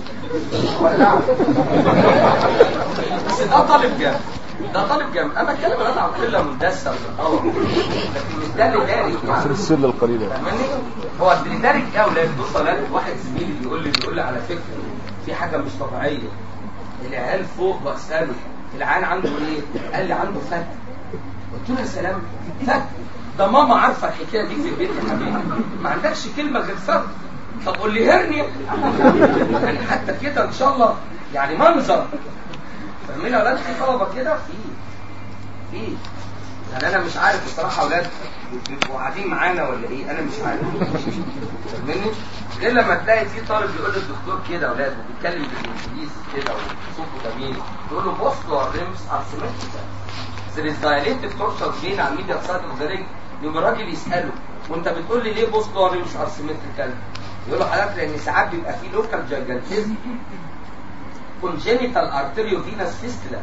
بس ده طالب جامد، ده طالب جامد. انا بتكلم انا عن قله مندسه وطلبه، لكن مش ده اللي دارج في السله القليله. فاهمني؟ هو اللي دارج ايه يا اولاد؟ بص يا اولاد واحد زميلي بيقول لي بيقول لي على فكره في حاجه مش طبيعيه. العيال فوق واساله العيان عنده ايه؟ قال لي عنده فتق. قلت له يا سلام فتق؟ ده ماما عارفه الحكايه دي في البيت يا حبيبي، ما عندكش كلمه غير فتق. طب قول لي هرني يعني حتى كده ان شاء الله يعني منظر. فاهمين يا اولاد؟ في طلبه كده في في يعني انا مش عارف الصراحه اولاد بيبقوا قاعدين معانا ولا ايه، انا مش عارف. فاهمني؟ غير لما تلاقي في طالب بيقول للدكتور كده اولاد وبيتكلم بالانجليزي كده وصوته جميل يقول له بص له الريمز ار سيمتريكال. there is dilated tortuous vein على الميديال سايد اوف ذا ريج. يقوم الراجل يساله وانت بتقول لي ليه بص له الريمز ار سيمتريكال؟ يقول له حضرتك لان ساعات بيبقى في لوكال جايجانتيزم congenital arteriovenous fistula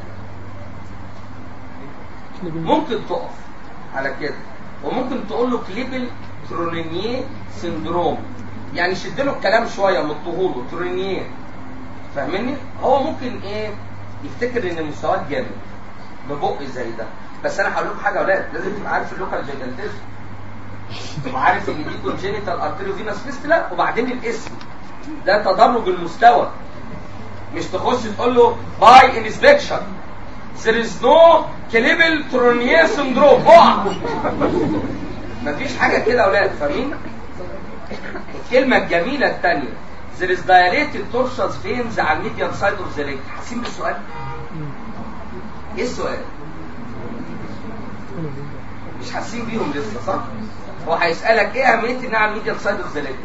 ممكن تقف على كده، وممكن تقول له كليبل ترونينيه سندروم، يعني شد له الكلام شويه مطهوله ترونييه. فاهمني؟ هو ممكن ايه يفتكر ان مستواه جامد ببق زي ده. بس انا هقول لكم حاجه يا اولاد، لازم تبقى عارف اللوكال جايجانتيزم وعارف ان دي congenital arteriovenous fistula وبعدين الاسم ده تدرج المستوى. مش تخش تقول له باي انسبكشن there is no كليبل ترونيه سندروم اوعى. مفيش حاجه كده يا اولاد. فاهمين؟ الكلمه الجميله الثانيه there is dilated tortuous veins على الميديال سايد اوف ذا ليج. حاسين بالسؤال؟ ايه السؤال؟ مش حاسين بيهم لسه صح؟ هو هيسالك ايه اهميه انها على الميديال سايد اوف ذا ليج؟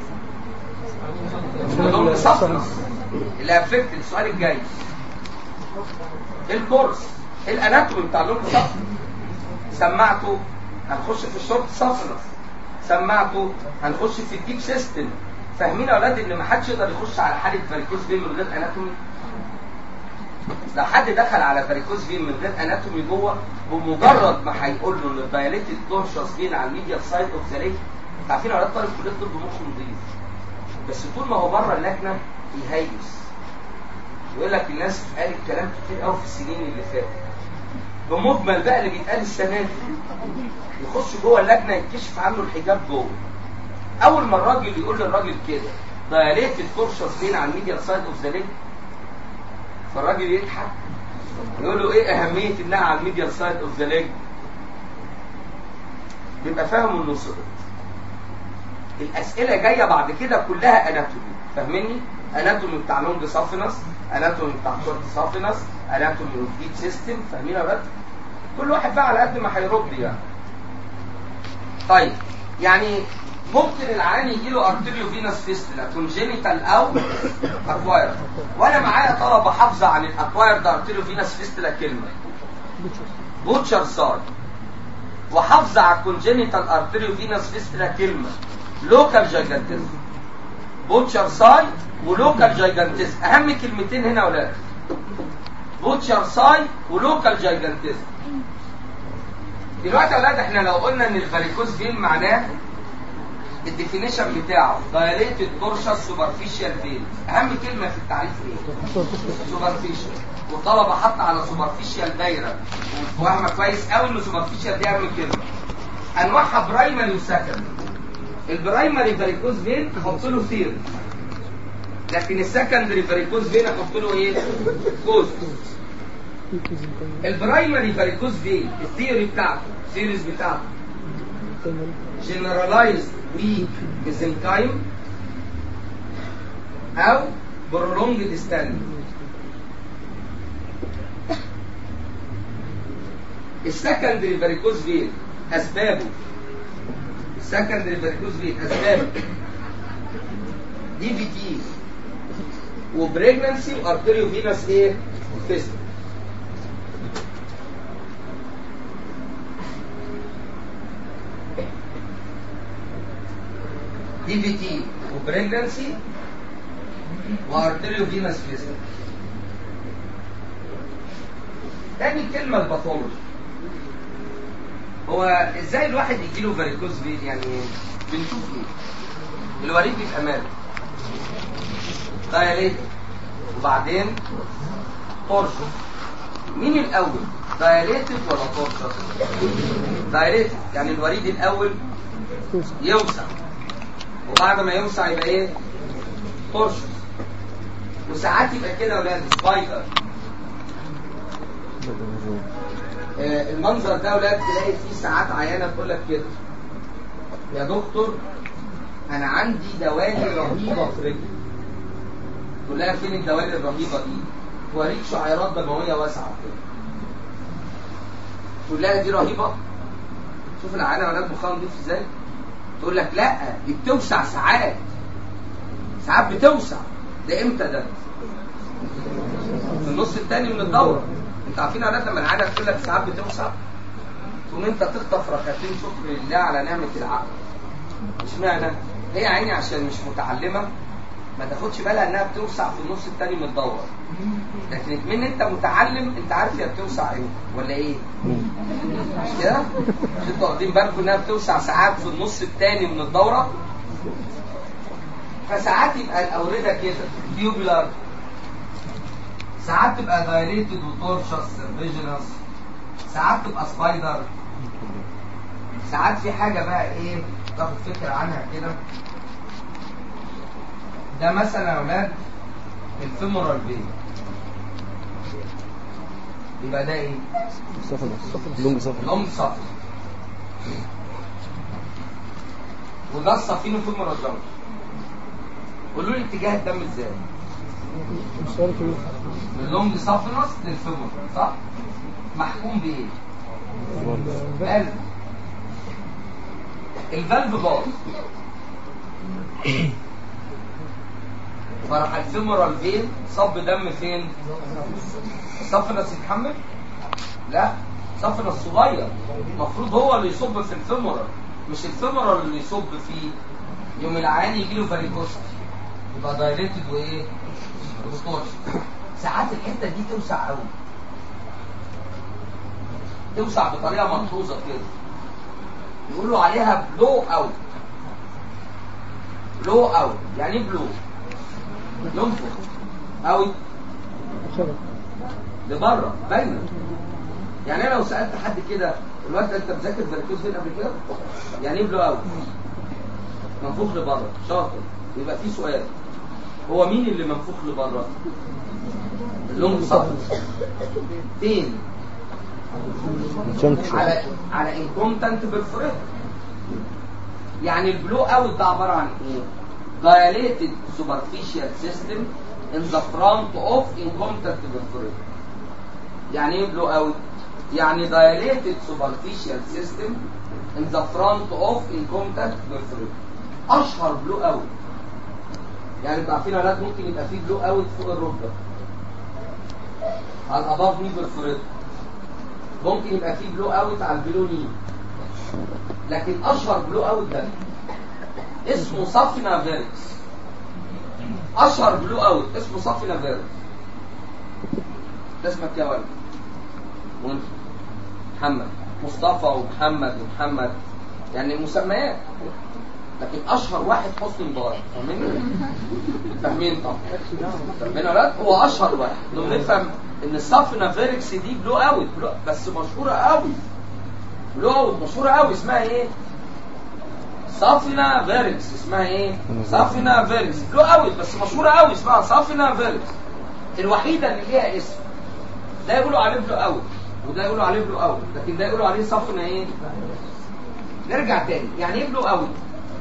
دول صفنس اللي افكت. السؤال الجاي ايه الكورس؟ ايه الاناتومي بتاع اللون صفر؟ سمعته هنخش في الشورت صفرس، سمعته هنخش في الديب سيستم، فاهمين يا اولاد ان ما حدش يقدر يخش على حاله فاريكوز فين من غير اناتومي؟ لو حد دخل على فاريكوز فين من غير اناتومي جوه، بمجرد ما هيقول له ان الدايليتد دورشس فين على الميديال سايد اوف ذا ليج، عارفين يا اولاد طالب كليه طب مخه نظيف، بس طول ما هو بره اللجنه يهيس ويقول لك الناس قالت كلام كتير قوي في السنين اللي فاتت، بمجمل بقى اللي بيتقال السنه دي يخش جوه اللجنه يكشف عنه الحجاب جوه. اول ما الراجل يقول للراجل كده دايليتد دورشس فين على الميديال سايد اوف ذا ليج، فالراجل يضحك يقول له ايه اهميه انها على الميديال سايد اوف ذا ليج؟ بيبقى فاهم انه سقط. الاسئله جايه بعد كده كلها اناتومي، فاهميني؟ اناتومي بتاع لونج سافينس، اناتومي بتاع شورت سافينس، اناتومي اوف ديب سيستم، فاهمين يا ولاد؟ كل واحد بقى على قد ما هيرد يعني. طيب يعني ممكن العيان يجي له ارتيريو فينس فيستولا كونجينيتال او اكواير، وانا معايا طلبه حافظه عن الاكواير ده ارتيريو فينس فيستولا كلمه بوتشر ساي، وحافظه على الكونجينيتال ارتيريو فينس فيستولا كلمه لوكال جايجانتيزم. بوتشر ساي ولوكال جايجانتيزم اهم كلمتين هنا يا ولاد، بوتشر ساي ولوكال جايجانتيزم. دلوقتي يا ولاد احنا لو قلنا ان الفاريكوز فين معناه الديفينيشن بتاعه دايليتد دورشس سوبرفيشال فين، اهم كلمه في التعريف ايه؟ سوبرفيشال. والطلبه حاطه على سوبرفيشال دايره وفاهمه كويس قوي ان سوبرفيشال دي اهم كلمه. انواعها برايمري وسكندري. البرايمري فاريكوز فين احط له ثيري، لكن السكندري فاريكوز فين احط له ايه؟ كوز. البرايمري فاريكوز فين الثيوري بتاعته الثيوريز بتاعته generalized weak mesenchyme او prolonged standing. السكندري فاريكوز فين اسبابه السكندري فاريكوز فين اسبابه دي في تي وبريجنانسي وارتيريو فينس ايه؟ فيستول. دي في تي وبريجنانسي وارتيريو فينس فيستول. تاني كلمة الباثولوجي. هو ازاي الواحد يجي له فاريكوز فين؟ يعني بنشوف ايه؟ الوريد بيبقى مال دايليتد وبعدين تورشس. مين الاول؟ دايليتد ولا تورشس؟ دايليتد يعني الوريد الاول يوسع وبعد ما يوسع يبقى ايه؟ تورشس. وساعات يبقى كده يا ولاد سبايدر. آه المنظر ده يا ولاد تلاقي فيه ساعات عيانه تقول لك كده يا دكتور انا عندي دوالي رهيبه في رجلي. تقول لها فين الدوالي الرهيبه دي؟ توريك شعيرات دمويه واسعه كده. تقول لها دي رهيبه؟ شوف العيانه يا ولاد مخها نضيف ازاي؟ تقول لك لا دي بتوسع ساعات ساعات بتوسع. ده امتى ده؟ في النص الثاني من الدوره. انت عارفين يا ولاد لما العيانه تقول لك ساعات بتوسع تقوم انت تخطف ركعتين شكر لله على نعمه العقل. اشمعنى؟ هي عيني عشان مش متعلمه ما تاخدش بالها انها بتوسع في النص الثاني من الدوره، لكن من انت متعلم انت عارف هي بتوسع ايه ولا ايه؟ مش كده؟ انتوا واخدين بالكم انها بتوسع ساعات في النص الثاني من الدوره؟ فساعات يبقى الاورده كده تيوبولار، ساعات تبقى دايليتد وتورشس سيرفيجينس، ساعات تبقى سبايدر، ساعات في حاجه بقى ايه تاخد فكره عنها كده. ده مثلا يا اولاد الفيمورال فين، يبقى ده ايه؟ لونج صفر لونج صفر. وده الصفين فيمورال جنب. قولوا لي اتجاه الدم ازاي؟ من اللونج صفنس للفيمورال صح؟ محكوم بايه؟ فالف. الفالف باظ فراح الفيمورال فين صب دم فين؟ صفنس يتحمل؟ لا صفنس صغير المفروض هو اللي يصب في الفيمورال مش الفيمورال اللي يصب في يوم العيان يجي له فاريكوست يبقى دايليتد وايه؟ وستورش. ساعات الحته دي توسع قوي، توسع بطريقه ملحوظه كده، يقولوا عليها بلو اوت. بلو اوت يعني ايه بلو؟ ينفخ اوت لبره باينه. يعني انا لو سالت حد كده الوقت انت مذاكر فاريكوز فين قبل كده؟ يعني ايه بلو اوت؟ منفوخ لبره. شاطر. يبقى في سؤال، هو مين اللي منفوخ لبره؟ اللونج صفر. فين؟ على على انكومتنت بالفريد. يعني البلو اوت ده عباره عن ايه؟ dilated superficial system in the front of incompetent بالفريد. يعني ايه بلو اوت؟ يعني dilated superficial system in the front of incompetent بالفريد. اشهر بلو اوت، يعني انتوا عارفين اولاد ممكن يبقى فيه بلو اوت فوق الركبه على الاباف ني بالفريد، ممكن يبقى فيه بلو اوت على البلو ني، لكن اشهر بلو اوت ده اسمه صافينا فيركس. اشهر بلو اوت اسمه صافينا فيركس. ده اسمك يا ولد؟ وانت؟ محمد. مصطفى ومحمد ومحمد، يعني مسميات، لكن اشهر واحد حسني مبارك. فاهمين؟ فاهمين طبعا. فاهمين يا ولاد؟ هو اشهر واحد. لو نفهم ان الصافينا فيركس دي بلو اوت، بلو بس مشهوره قوي. بلو اوت مشهوره قوي، اسمها ايه؟ صافينا فيركس. اسمها ايه؟ صافينا فيركس. بلو اوت بس مشهوره قوي، اسمها صافينا فيركس. الوحيده اللي ليها اسم. ده يقولوا عليه بلو اوت وده يقولوا عليه بلو اوت، لكن ده يقولوا عليه صافينا ايه؟ نرجع تاني، يعني ايه بلو اوت؟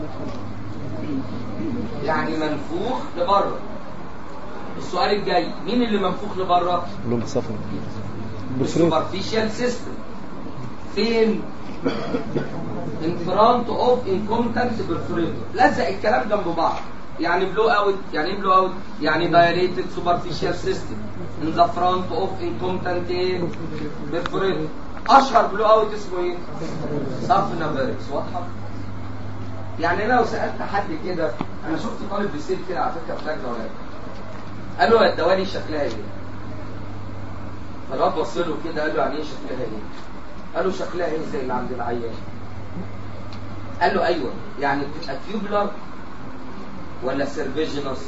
يعني منفوخ لبره. السؤال الجاي، مين اللي منفوخ لبره؟ لونج صفر. السوبرفيشال سيستم. فين؟ in front of incompetent perforator. لزق الكلام جنب بعض. يعني بلو اوت، يعني ايه بلو اوت؟ يعني dilated superficial system in the front of incompetent perforator. اشهر بلو اوت اسمه ايه؟ صافينا فيركس. واضحه؟ يعني انا لو سالت حد كده، انا شفت طالب بيسير كده على فكره في لجنه ولا قال له الدوالي شكلها ايه؟ فالواد بص له كده قال له يعني ايه شكلها ايه؟ قال له شكلها ايه زي اللي عند العيان؟ قال له ايوه، يعني بتبقى تيوبلر ولا سيرفيجينوس؟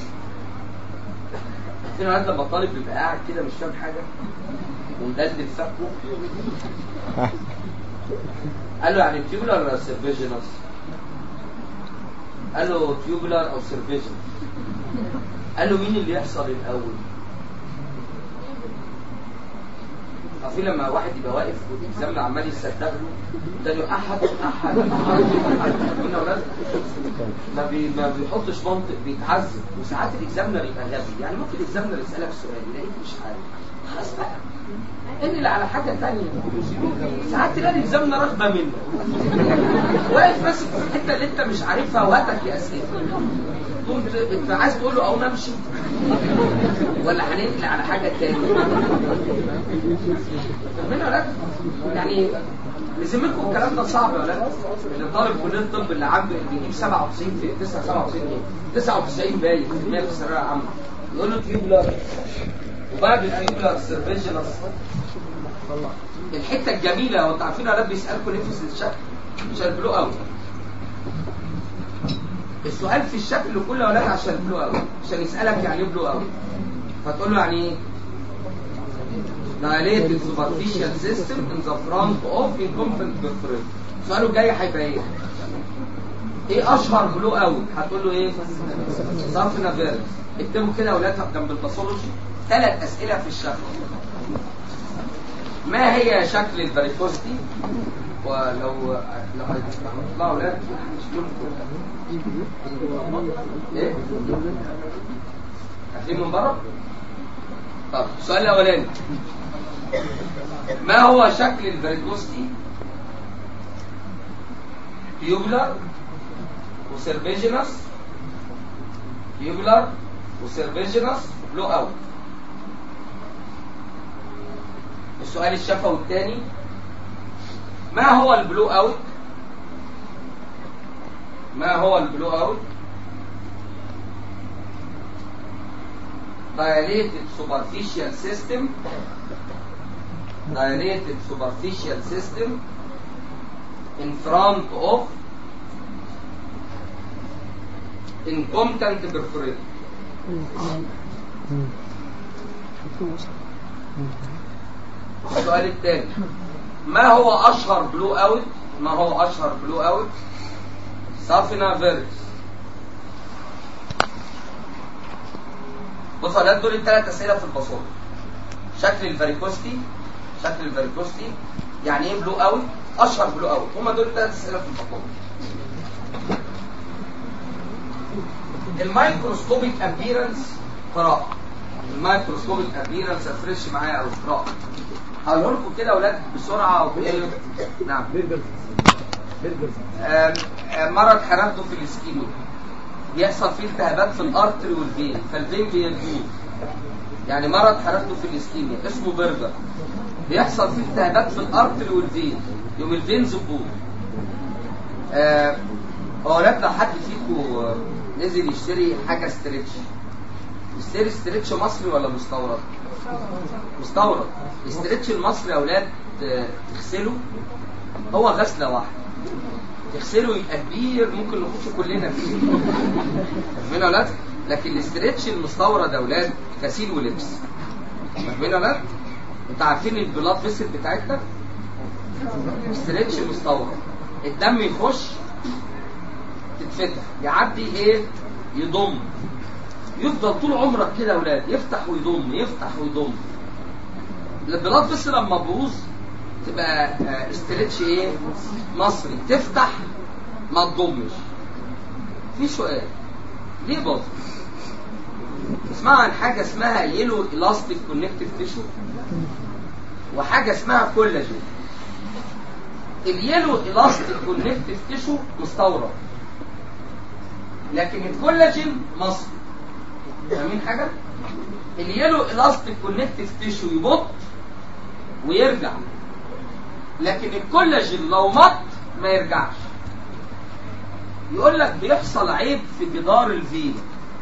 فين الواد لما الطالب بيبقى قاعد كده مش فاهم حاجه ومدلدل فكه، قال له يعني تيوبلر ولا سيرفيجينوس؟ قال له تيوبلر او سيرفيجن. قال له مين اللي يحصل الاول؟ في لما واحد يبقى واقف والإكزامنر عمال يصدق له ده له احد احد احد هنا ولاد ما بي ما بيحطش منطق، بيتعذب. وساعات الإكزامنر يبقى غبي، يعني ممكن الإكزامنر يسالك سؤال يلاقيك مش عارف، خلاص بقى انقل على حاجه ثانيه. ساعات تلاقي الإكزامنر راغبه منك واقف ماسك في الحته اللي انت مش عارفها وهاتك يا اسئله، كنت انت عايز تقول له او نمشي ولا هننقل على حاجه ثانيه. فاهمين يا ولاد؟ يعني لزمكم الكلام ده صعب يا ولاد. ان طالب كليه الطب اللي عنده بيجيب سبعة وتسعين في تسعة سبعة وتسعين ايه تسعة وتسعين باين في المية في الثانويه العامه، يقول له تيوبلر وبعد التيوبلر سيرفيجنس. الحته الجميله وانتوا عارفين يا ولاد بيسالكم ليه في الشكل عشان البلو اوت. السؤال في الشكل كله يا ولاد عشان البلو اوت، عشان يسالك يعني ايه بلو اوت، فتقول له يعني ايه؟ dilated superficial system in the front of incompetent perforator. سؤاله الجاي هيبقى ايه؟ ايه اشهر بلو اوت؟ هتقول له ايه؟ صافينا فيركس. اكتبوا كده يا ولاد جنب الباثولوجي ثلاث اسئله في الشكل. ما هي شكل الفاريكوستي؟ ولو لو هيطلعوا اولاد مش ايه؟ هتلاقيه من بره؟ طب السؤال الاولاني، ما هو شكل الفاريكوستي؟ تيوبلر وسيرفيجينس، تيوبلر وسيرفيجينس بلو اوت. السؤال الشفوي الثاني، ما هو البلو اوت؟ ما هو البلو اوت؟ dilated superficial system dilated superficial system in front of incompetent perforator. السؤال الثاني، ما هو اشهر بلو اوت؟ ما هو اشهر بلو اوت؟ سافينا فيرس. بصوا يا دول الثلاث اسئله في الباصات. شكل الفاريكوستي، شكل الفاريكوستي، يعني ايه بلو اوت؟ اشهر بلو اوت، هم دول الثلاث اسئله في الباصات. الميكروسكوبيك ابيرنس قراءه. الميكروسكوبيك ابيرنس افرش معايا او قراءه. هقول لكم كده يا اولاد بسرعه وبايه. نعم. مرض حرقته في الاسكيميا بيحصل فيه التهابات في الارتري والفين، فالفين بينبوظ. يعني مرض حرقته في الاسكيميا اسمه برجر، بيحصل فيه التهابات في الارتري والفين، يوم الفين زبوط. اولاد لو حد فيكم نزل يشتري حاجه ستريتش، يشتري ستريتش مصري ولا مستورد؟ مستورد. الستريتش المصري يا اولاد تغسله، هو غسله واحده تغسله يبقى كبير، ممكن نخش كلنا فيه. فاهمين يا اولاد؟ لكن الاسترتش المستورد يا اولاد غسيل ولبس. فاهمين يا اولاد؟ انتوا عارفين البلاد فيسل بتاعتنا؟ استرتش مستورد، الدم يخش تتفتح، يعدي ايه؟ يضم. يفضل طول عمرك كده يا اولاد يفتح ويضم يفتح ويضم. البلاد فيسل لما تبوظ تبقى استرتش ايه؟ مصري، تفتح ما تضمش. في سؤال، ليه باظ؟ اسمعوا عن حاجه اسمها يلو الاستيك كونكتيف تيشو وحاجه اسمها كولاجين. اليلو الاستيك كونكتيف تيشو مستورد، لكن الكولاجين مصري. فاهمين حاجه؟ اليلو الاستيك كونكتيف تيشو يبط ويرجع، لكن الكولاجين لو مط ما يرجعش. يقول لك بيحصل عيب في جدار الفين،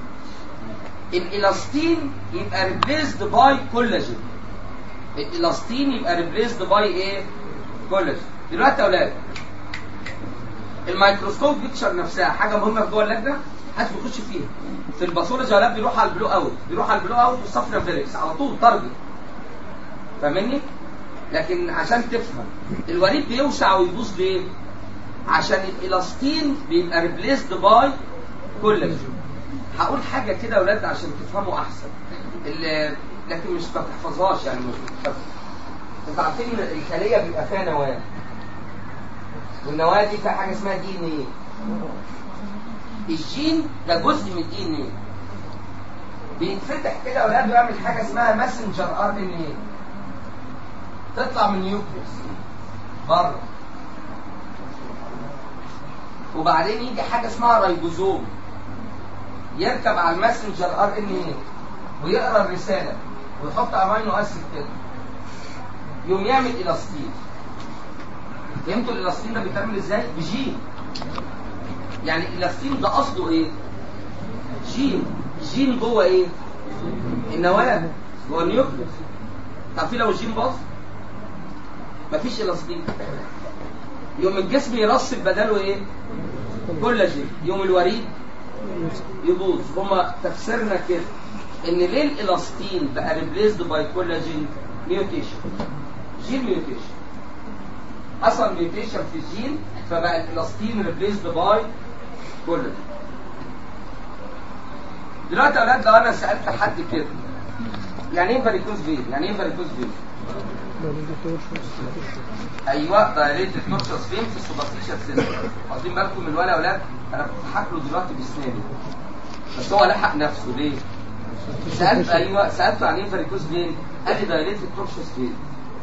الالاستين يبقى ريبليسد باي كولاجين. الالاستين يبقى ريبليسد باي ايه؟ كولاجين. دلوقتي يا اولاد الميكروسكوب بيكشر نفسها حاجه مهمه في جوه اللجنه، محدش بيخش فيها. في الباثولوجي يا اولاد بيروح على البلو اوت، بيروح على البلو اوت والصفرا فيركس على طول تارجت. فاهمني؟ لكن عشان تفهم الوريد بيوسع ويبوظ ليه؟ عشان الالاستين بيبقى ريبليسد باي كولاجين. هقول حاجه كده يا اولاد عشان تفهموا احسن، لكن مش بتحفظهاش يعني. مش انتوا عارفين ان الخليه بيبقى فيها نواه، والنواه دي فيها حاجه اسمها دي ان ايه. الجين ده جزء من الدي ان ايه، بيتفتح كده يا اولاد ويعمل حاجه اسمها ماسنجر ار ان ايه، تطلع من نيوكليوس بره، وبعدين يجي حاجه اسمها رايبوزوم يركب على الماسنجر ار ان ايه ويقرا الرساله ويحط امينو اسيد كده، يقوم يعمل الاستين. فهمتوا الالاستين ده بيتعمل ازاي؟ بجين. يعني الالاستين ده اصله ايه؟ جين. جين جوه ايه؟ النواه، جوه النيوكليوس. تعرفين لو الجين باظ مفيش الاستين، يوم الجسم يرسب بداله ايه؟ كولاجين، يوم الوريد يبوظ. هما تفسيرنا كده ان ليه الالاستين بقى ريبليسد باي كولاجين؟ ميوتيشن، جين ميوتيشن. حصل ميوتيشن في الجين فبقى الالاستين ريبليسد باي كولاجين. دلوقتي يا اولاد لو انا سالت حد كده يعني ايه فاريكوز فين؟ يعني ايه فاريكوز فين؟ ايوه دايريتد تورشس فين في السوبرفيشال سيستم. واخدين بالكم من الولا يا اولاد؟ انا بضحك له دلوقتي باسناني بس هو لحق نفسه ليه؟ سالت ايوه سالته عن ايه فاريكوز فين؟ قال لي دايريتد تورشس فين،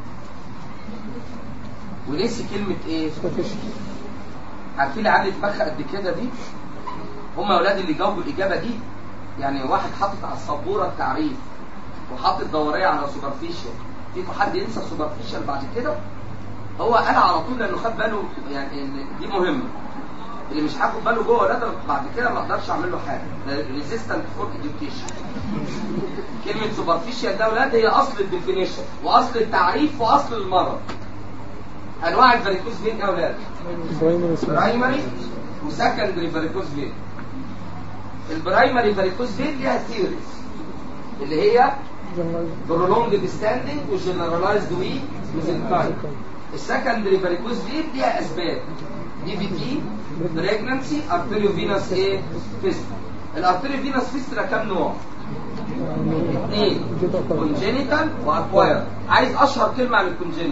ونسي كلمه ايه؟ عارفين العيال دماغها قد كده دي؟ هم يا اولاد اللي جاوبوا الاجابه دي. يعني واحد حاطط على السبوره التعريف وحاطط دوريه على سوبرفيشال، فيكم حد ينسى سوبرفيشال بعد كده؟ هو قال على طول لانه خد باله يعني ان دي مهمه. اللي مش هاخد باله جوه ده بعد كده ما اقدرش اعمل له حاجه. ريزيستنت فور اديوكيشن. كلمه سوبرفيشال ده اولاد هي اصل الديفينيشن واصل التعريف واصل المرض. انواع الفاريكوز فين يا اولاد؟ برايمري وسكندري فاريكوز فين. البرايمري فاريكوز فين ليها ثيوريز اللي هي برولونج ديستاندنج وجنرالايزد وي ميزنكايم. السكندري فاريكوز فين ليها اسباب دي في تي بريجنانسي ارتيريو فينوس ايه فيستر. الارتيريو فينوس فيستر كام نوع؟ اثنين كونجينيتال واكواير. عايز اشهر كلمه عن الكونجينيتال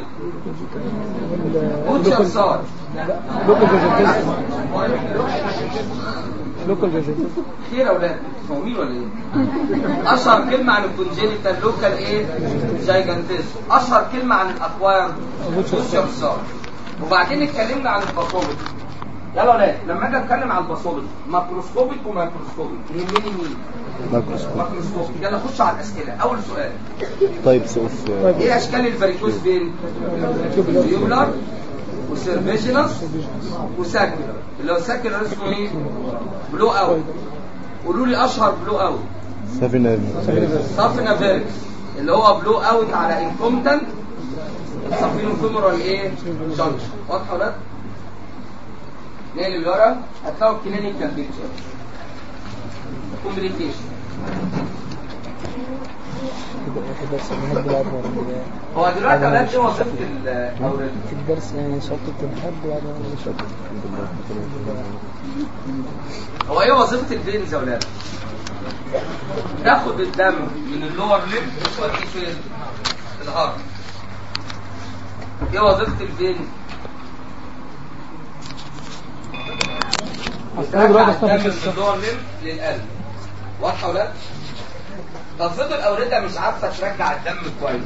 بوتشر صار لوكال فيجيتال. خير يا اولاد فاهمين ولا ايه؟ اشهر كلمه عن الكونجينيتال لوكال ايه جايجانتيزم. اشهر كلمه عن الاكواير بوتشر صار. وبعدين اتكلمنا عن الباثولوجي. يلا يا اولاد لما اجي اتكلم عن الباثولوجي ماكروسكوبيك ومايكروسكوبيك يهمني مين؟ ماكروسكوب. ماكروسكوبيك. يلا نخش على الاسئله. اول سؤال طيب سوف ايه اشكال الفاريكوز فين؟ تيوبولار وسيرفيجينس وساكولار. اللي هو ساكولار اسمه ايه؟ بلو اوت. قولوا لي اشهر بلو اوت. سافينا سافينا فيركس اللي هو بلو اوت على انكومتنت سافينو فيمورال ايه؟ جانكشن. واضحه ولا لا؟ نقل اللي ورا هتلاقوا كلينيكال بيكتشر كومبليكيشن. هو دلوقتي يا اولاد ايه وظيفه الاورده؟ في الدرس يعني شطة الحد بعد ما شطة. هو ايه وظيفه الفينز يا اولاد؟ تاخد الدم من اللور ليب وتوديه فين؟ الهارت. ايه وظيفه الفينز؟ ترجع الدم من اللور ليب للقلب. واضحه ولا لا؟ تفرض الاورده مش عارفه ترجع الدم كويس.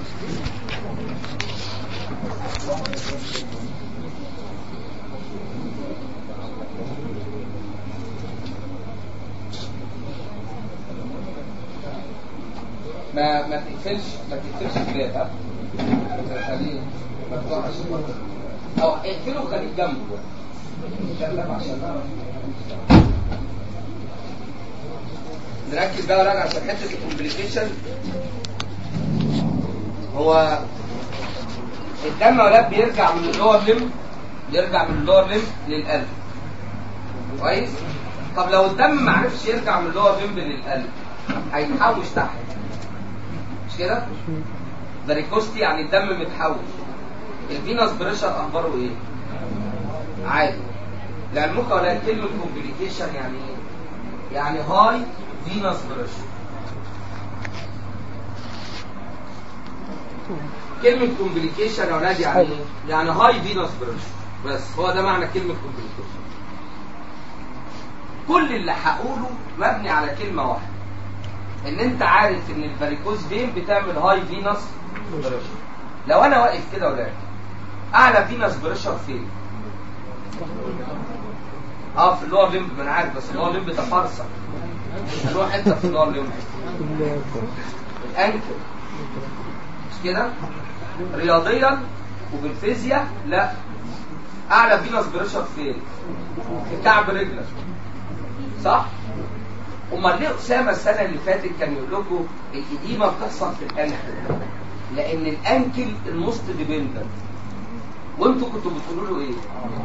ما ما تقفلش ما تقفلش الباب ها خليه مفتوح عشان او اقفله وخليه جنبه عشان نركز بقى وراجع عشان حته الكومبليكيشن. هو الدم يا ولاد بيرجع من اللور ليم بيرجع من اللور ليم للقلب كويس. طب لو الدم ما عرفش يرجع من اللور ليم للقلب هيتحوش تحت مش كده؟ فاريكوستي يعني الدم متحوش. الفينوس بريشر اخباره ايه؟ عادي. لعلمكم ولا كلمه كومبليكيشن يعني ايه؟ يعني هاي فينوس بريشر. كلمة كومبليكيشن يا ولاد يعني ايه؟ يعني هاي فينوس بريشر. بس هو ده معنى كلمة كومبليكيشن. كل اللي هقوله مبني على كلمة واحدة. ان انت عارف ان الفاريكوز فين بتعمل هاي فينوس بريشر. لو انا واقف كده يا ولاد اعلى فينوس بريشر فين؟ اه في اللور ليمب. ما انا عارف بس اللور ليمب ده فرصه. هنروح حته في اللور ليمب الانكل مش كده؟ رياضيا وبالفيزياء لا. اعلى فينوس بريشر فين؟ في كعب رجلك صح؟ امال ليه اسامه السنه اللي فاتت كان يقول لكم الاديمه بتحصل في الانكل؟ لان الانكل الموست ديبندنت وانتوا كنتوا بتقولوا له ايه؟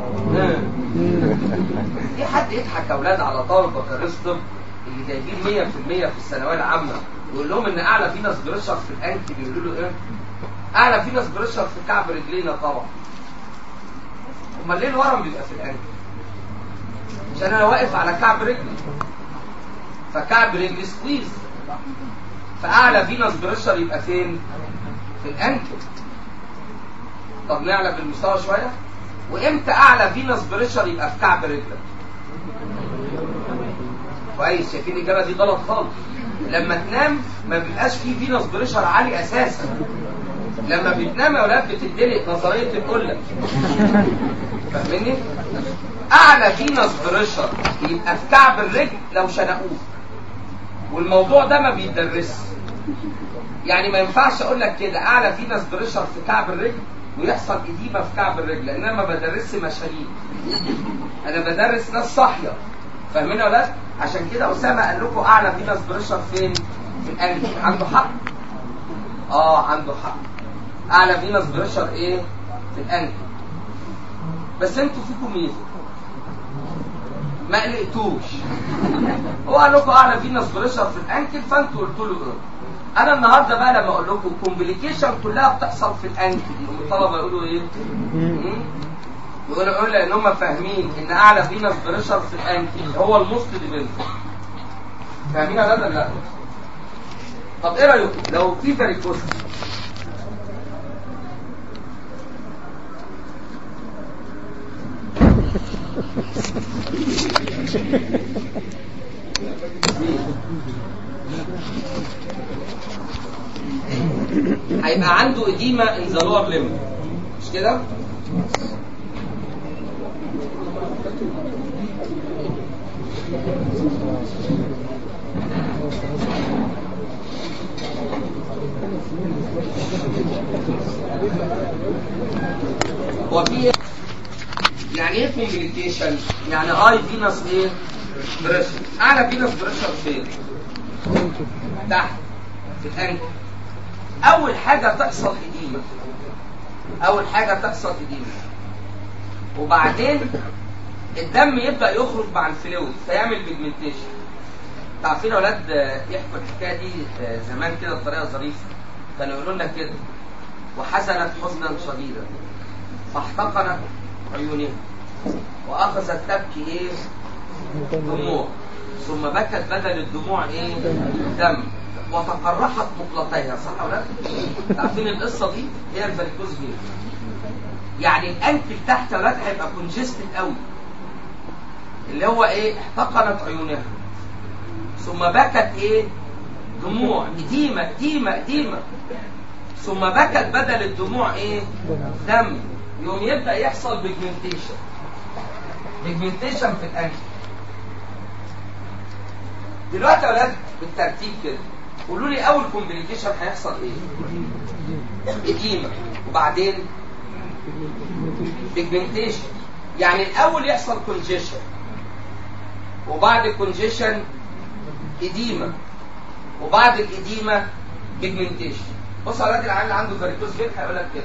في حد يضحك يا اولاد على طلبه كريستم اللي جايبين مية في المية في الثانويه العامه ويقول لهم ان اعلى فينوس بريشر في الانكل يقولوا له ايه؟ اعلى فينوس بريشر في كعب رجلينا طبعا. امال ليه الورم بيبقى في الانكل؟ عشان انا واقف على كعب رجلي فكعب رجلي سكويز فاعلى فينوس بريشر يبقى فين؟ في الانكل. طب نعلى بالمستوى شويه. وامتى اعلى فينوس بريشر يبقى في كعب رجلك؟ كويس. شايفين الاجابه دي غلط خالص. لما تنام ما بيبقاش فيه فينوس بريشر عالي اساسا. لما بتنام يا اولاد بتدلق نظريه القله. فاهميني؟ اعلى فينوس بريشر يبقى في كعب الرجل لو شنقوه. والموضوع ده ما بيدرسش. يعني ما ينفعش اقول لك كده اعلى فينوس بريشر في كعب الرجل ويحصل اديمه في كعب الرجل، لان انا ما بدرسش مشاريع، انا بدرس ناس صاحيه. فاهمين يا ولاد؟ عشان كده اسامه قال لكم اعلى فينس بريشر فين؟ في الانكل. عنده حق؟ اه عنده حق. اعلى فينس بريشر ايه؟ في الانكل. بس انتوا فيكم ميزه ما قلقتوش. هو قال لكم اعلى فينس بريشر في الانكل، فانتوا قلتوا له ايه؟ انا النهارده بقى لما اقول لكم الكومبليكيشن كلها بتحصل في الانكل، يقوم الطلبه يقولوا ايه؟ يقولوا يقولوا لان هم فاهمين ان اعلى فينس بريشر في الانكل هو الموست ديبندنت. فاهمين ولا لا؟ لا. طب ايه رايكم لو في فاريكوز؟ هيبقى عنده اديمه ان ذا لور ليمب، مش كده؟ هو في يعني ايه كومبليكيشن؟ يعني هاي فينس ايه؟ بريشر. اعلى فينس بريشر فين؟ تحت في الانكل. اول حاجه تحصل اديمه، اول حاجه تحصل اديمه وبعدين الدم يبدا يخرج مع الفلويد فيعمل بيجمنتيشن. عارفين يا اولاد يحكوا الحكايه دي زمان كده بطريقه ظريفه، كانوا يقولوا لنا كده: وحزنت حزنا شديدا فاحتقنت عيونها واخذت تبكي ايه؟ دموع، ثم بكت بدل الدموع ايه؟ دم، وتقرحت مقلتيها. صح ولا لا؟ عارفين القصه دي؟ هي الفاريكوز فين. يعني الانكل تحت يا ولاد هيبقى كونجستد قوي، اللي هو ايه؟ احتقنت عيونها ثم بكت ايه؟ دموع، اديمه اديمه اديمه، ثم بكت بدل الدموع ايه؟ دم. يوم يبدا يحصل بيجمنتيشن، بيجمنتيشن في الانكل. دلوقتي يا ولاد بالترتيب كده قولوا لي اول كومبليكيشن هيحصل ايه؟ اديمه، وبعدين بيجمنتيشن. يعني الاول يحصل كونجيشن، وبعد الكونجيشن اديمه، وبعد الاديمه بيجمنتيشن. بص يا ولاد، العيال اللي عنده فاريكوز فين هيقول لك كده،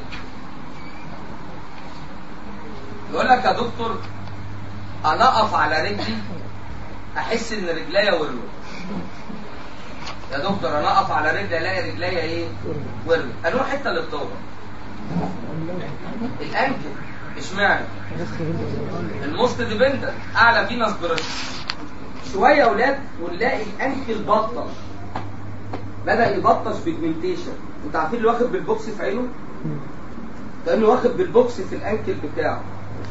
يقول لك يا دكتور انا اقف على رجلي احس ان رجليا ورمت. يا دكتور انا اقف على رجلي الاقي رجليا ايه؟ ورمت. انو حته اللي بتورم؟ الانكل. اشمعنى؟ الموست ديبندنت، اعلى فينس بريشر. شويه يا اولاد ونلاقي الانكل بطش، بدا يبطش بيجمنتيشن. انتوا عارفين اللي واخد بالبوكس في عينه؟ لانه واخد بالبوكس في الانكل بتاعه.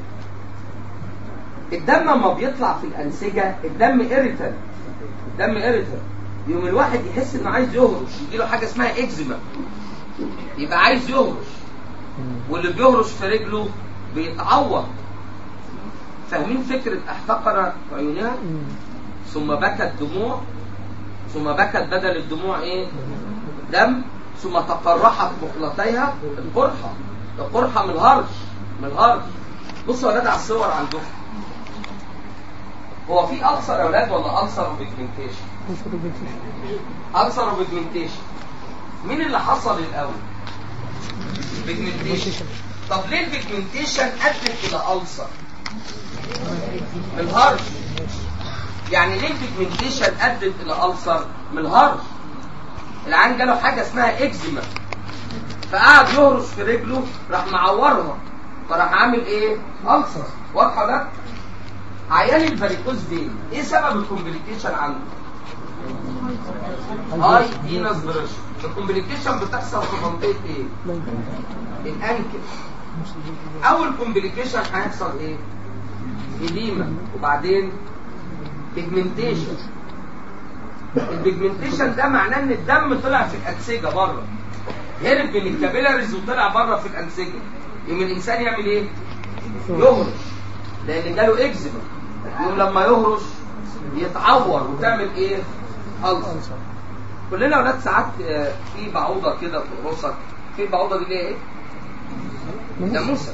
الدم لما بيطلع في الانسجه الدم اريتال، الدم اريتال، يوم الواحد يحس انه عايز يهرش، يجي له حاجه اسمها اكزيما، يبقى عايز يهرش، واللي بيهرش في رجله بيتعور. فاهمين فكره احتقر عيونها ثم بكت دموع، ثم بكت بدل الدموع ايه؟ دم، ثم تقرحت مقلتيها. القرحه، القرحه من الهرش، من الهرش. بصوا يا ولاد على الصور عندكم، هو في ألسر يا ولاد ولا ألسر وبيجمنتيشن؟ ألسر وبيجمنتيشن. مين اللي حصل الأول؟ بيجمنتيشن. طب ليه البيجمنتيشن أدت إلى ألسر؟ من الهرش. يعني ليه البيجمنتيشن أدت إلى ألسر؟ من الهرش. العيان جاله حاجة اسمها إكزيما، فقعد يهرش في رجله راح معورها، فراح عامل إيه؟ ألسر. واضحة ولا؟ عيان الفاريكوز فين ايه سبب الكومبليكيشن عنده؟ هاي فينس بريشر. الكومبليكيشن بتحصل في منطقه ايه؟ الانكل. اول كومبليكيشن هيحصل ايه؟ اديمه، وبعدين بيجمنتيشن. البيجمنتيشن ده معناه ان الدم طلع في الانسجه بره، هرب من الكابيلاريز وطلع بره في الانسجه. يوم الانسان يعمل ايه؟ يهرش، لان جاله اكزيما. يوم لما يهرش يتعور وتعمل ايه؟ ألسر. كلنا اولاد ساعات في بعوضه كده في راسك، في بعوضه دي ليه ايه؟ ناموسه.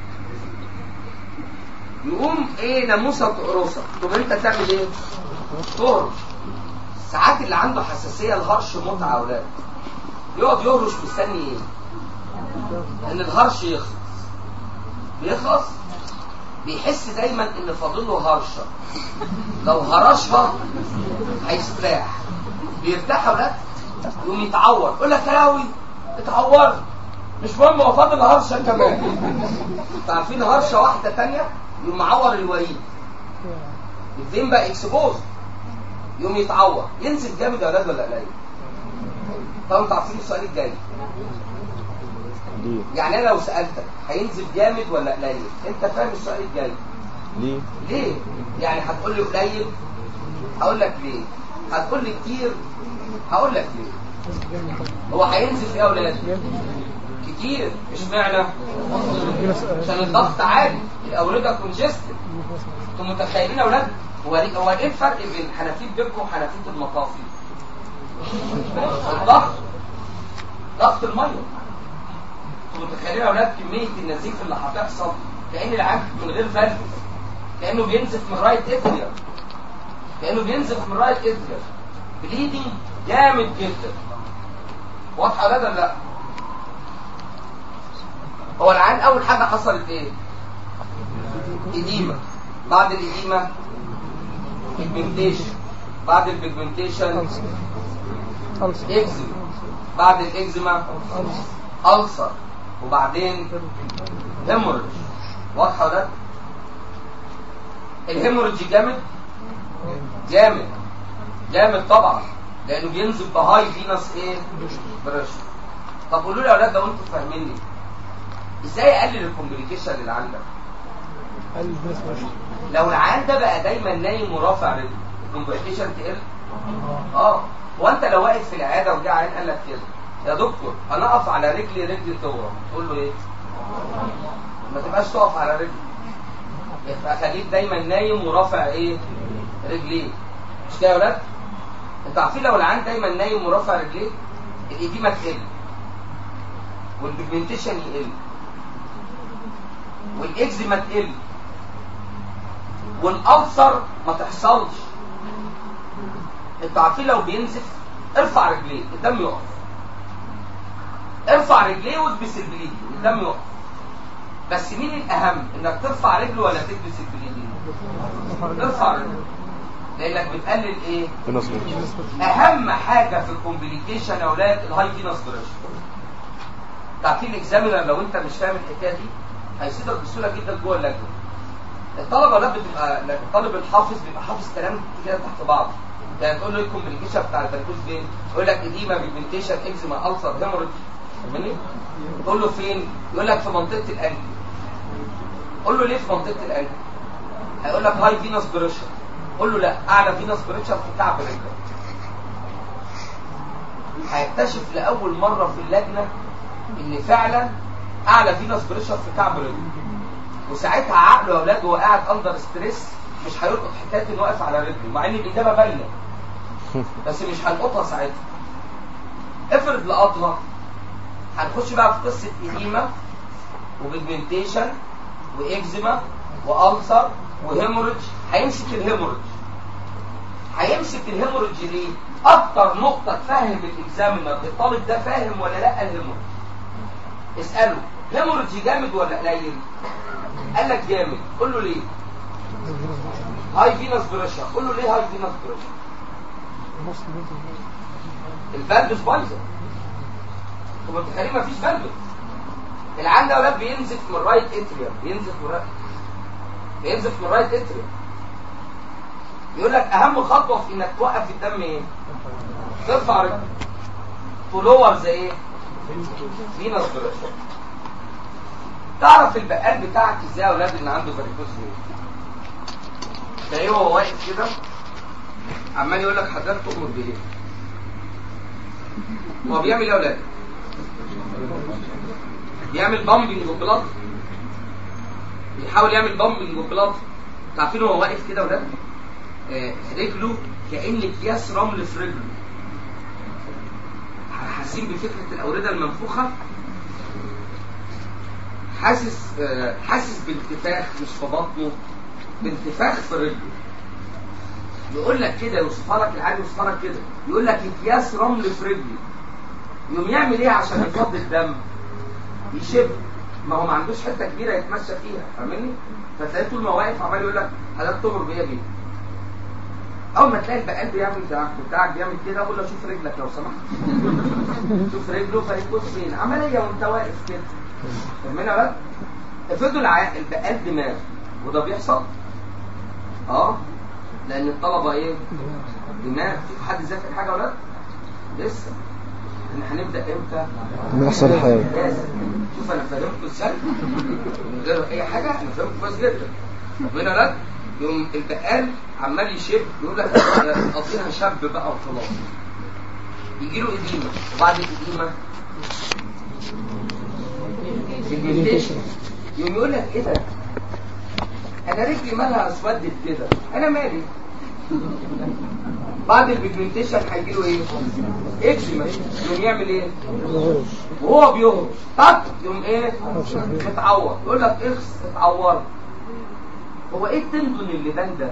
يقوم ايه ناموسه تقرصك، طب انت تعمل ايه؟ تهرش. ساعات اللي عنده حساسيه الهرش متعه يا اولاد، يقعد يهرش مستني ايه؟ ان الهرش يخلص. بيخلص بيحس دايما ان فاضل له هرشه، لو هرشها هيستريح. بيرتاح يا اولاد، يقوم يتعور، يقول لك يا لهوي اتعورت، مش مهم هو فاضل هرشه كمان. عارفين هرشه واحده ثانيه يقوم معور الوريد، الفين بقى اكسبوز، يقوم يتعور. ينزل جامد يا اولاد ولا قليل؟ طبعا انتوا عارفين السؤال الجاي، ليه؟ يعني انا لو سالتك هينزل جامد ولا قليل، انت فاهم السؤال الجاي؟ ليه؟ ليه؟ يعني هتقول لي قليل، هقول لك ليه. هتقول لي كتير، هقول لك ليه. هو هينزل ايه يا اولاد؟ كتير. اشمعنى؟ عشان الضغط عالي، الاورده كونجستد. انتوا متخيلين يا اولاد هو هو ايه الفرق بين حنفيه بيبكم وحنفيه المطافي؟ الضغط، ضغط الميه. انتوا متخيلين يا اولاد كميه النزيف اللي هتحصل؟ كأن العام من غير فلس، كأنه بينزف من رايت اتريا، كأنه بينزف من رايت اتريا، بليدنج جامد جدا. واضحه ولا لا؟ لا. هو العين اول حاجه حصلت ايه؟ اديمه. بعد الاديمه بيجمنتيشن. بعد البيجمنتيشن اكزيما. بعد الاكزيما ألسر. وبعدين هيموريدج. واضحه ولا لا؟ الهيموريدج جامد جامد جامد طبعا، لانه بينزل بهاي فينس ايه؟ بريشر. طب قولوا لي يا اولاد لو انتوا فاهميني، ازاي اقلل الكومبليكيشن اللي عندك؟ لو العيان ده بقى دايما نايم ورافع رجله، الكومبليكيشن تقل. اه هو انت لو واقف في العياده وجا عيان قال لك كده يا دكتور انا اقف على رجلي رجلي تورم، تقول له ايه؟ ما تبقاش تقف على رجلي، يبقى خليك دايما نايم ورافع ايه؟ رجليه. مش كده يا ولاد؟ انتوا عارفين لو العيان دايما نايم ورافع رجليه الإديمة تقل، والبيجمنتيشن يقل، والاكزيما تقل، والألسر ما تحصلش. انتوا عارفين لو بينزف ارفع رجليه الدم يقف، ارفع رجليه واكبس البليد الدم يقف. بس مين الأهم؟ انك ترفع رجله ولا تكبس البليد؟ ترفع رجله، لانك بتقلل ايه؟ اهم حاجه في الكومبليكيشن يا اولاد الهاي فينس بريشر. تعرفين الاكزامينر لو انت مش فاهم الحكايه دي هيسيبك بسهوله جدا جوه اللجنه. الطلبه اولاد بتبقى الطالب الحافظ بيبقى حافظ كلام كده تحت بعض، يعني تقول له ايه الكومبليكيشن بتاع البركوز فين؟ يقول لك اديما بيجمنتيشن اكزيما ألسر هيموريدج. فاهمني؟ تقول له فين؟ يقول لك في منطقه القلب. قول له ليه في منطقه القلب؟ هيقول لك هاي فينس بريشر. قول له لا، اعلى فينس بريشر في كعب رجلك. هيكتشف لاول مره في اللجنه ان فعلا اعلى فينس بريشر في كعب رجلك، وساعتها عقله يا اولاد وهو قاعد اندر ستريس مش هيلقط حكايه انه واقف على رجله، مع ان الاجابه باينه بس مش هنلقطها ساعتها. افرض لقطها، هنخش بقى في قصه اديمه وبيجمنتيشن واكزيما والسر وهيموريدج. هيمسك الهيموريدج هيمسك الهيموريدج ليه؟ اكتر نقطه تفهم الاكزامينر الطالب ده فاهم ولا لا الهيموريدج. اساله هيموريدج جامد ولا قليل؟ قال لك جامد. قول له ليه؟ هاي فينس بريشر. قول له ليه هاي فينس بريشر؟ الفالفز بايظه. انتوا متخيلين مفيش فالفز. العيان ده اولاد بينزف من رايت اتريوم، بينزف من رايت بينزف من رايت اتريوم. يقول لك اهم خطوه في انك توقف الدم ايه؟ ترفع رجلك تلور زي ايه؟ فينس بريشر. تعرف البقال بتاعك ازاي يا اولاد ان عنده فاريكوز فين؟ تلاقيه هو واقف كده عمال يقول لك حضرتك تؤمر بايه؟ هو بيعمل ايه يا اولاد؟ بيعمل بامبنج وبلاد، بيحاول يعمل بامبنج وبلاد. عارفين هو واقف كده يا اولاد؟ آه رجله كأن اكياس رمل في رجله. حاسين بفكره الاورده المنفوخه؟ حاسس آه حاسس بانتفاخ مش في بطنه، بانتفاخ في رجله. يقول لك كده، يوصفها لك العادي، يوصفها لك كده، يقول لك اكياس رمل في رجلي. يقوم يعمل ايه عشان يفضي الدم؟ يشب، ما هو ما عندوش حته كبيره يتمشى فيها، فاهمني؟ فتلاقيه طول ما واقف عمال يقول لك حضرتك تمر بيا بيه. اول ما تلاقي البقال بيعمل بتاعك بيعمل كده، قول له شوف رجلك لو سمحت. شوف رجله فيكون فين، عمليه وانت واقف كده. فاهمين ولا لا؟ افرضوا البقال دماغ وده بيحصل، اه لان الطلبه ايه؟ دماغ. في حد ذاكر حاجه ولا لا؟ لسه. ان هنبدا امتى؟ نحصل حاجه. شوف انا فاهمكم ازاي من غير اي حاجه، انا فاهمكم كويس جدا. ربنا لا يوم البقال عمال يشب، يقول لك قضيها شاب بقى وخلاص. يجي له اديمه، وبعد الاديمه البيجمنتيشن. يوم يقول لك ايه ده؟ انا رجلي مالها اسودت كده، انا مالي؟ بعد البيجمنتيشن هيجي له ايه؟ اكزيما. يقوم يعمل ايه؟ وهو بيهرش طق يقوم ايه؟ متعور. يقول لك اخس اتعورت. هو ايه التندون اللي بان ده؟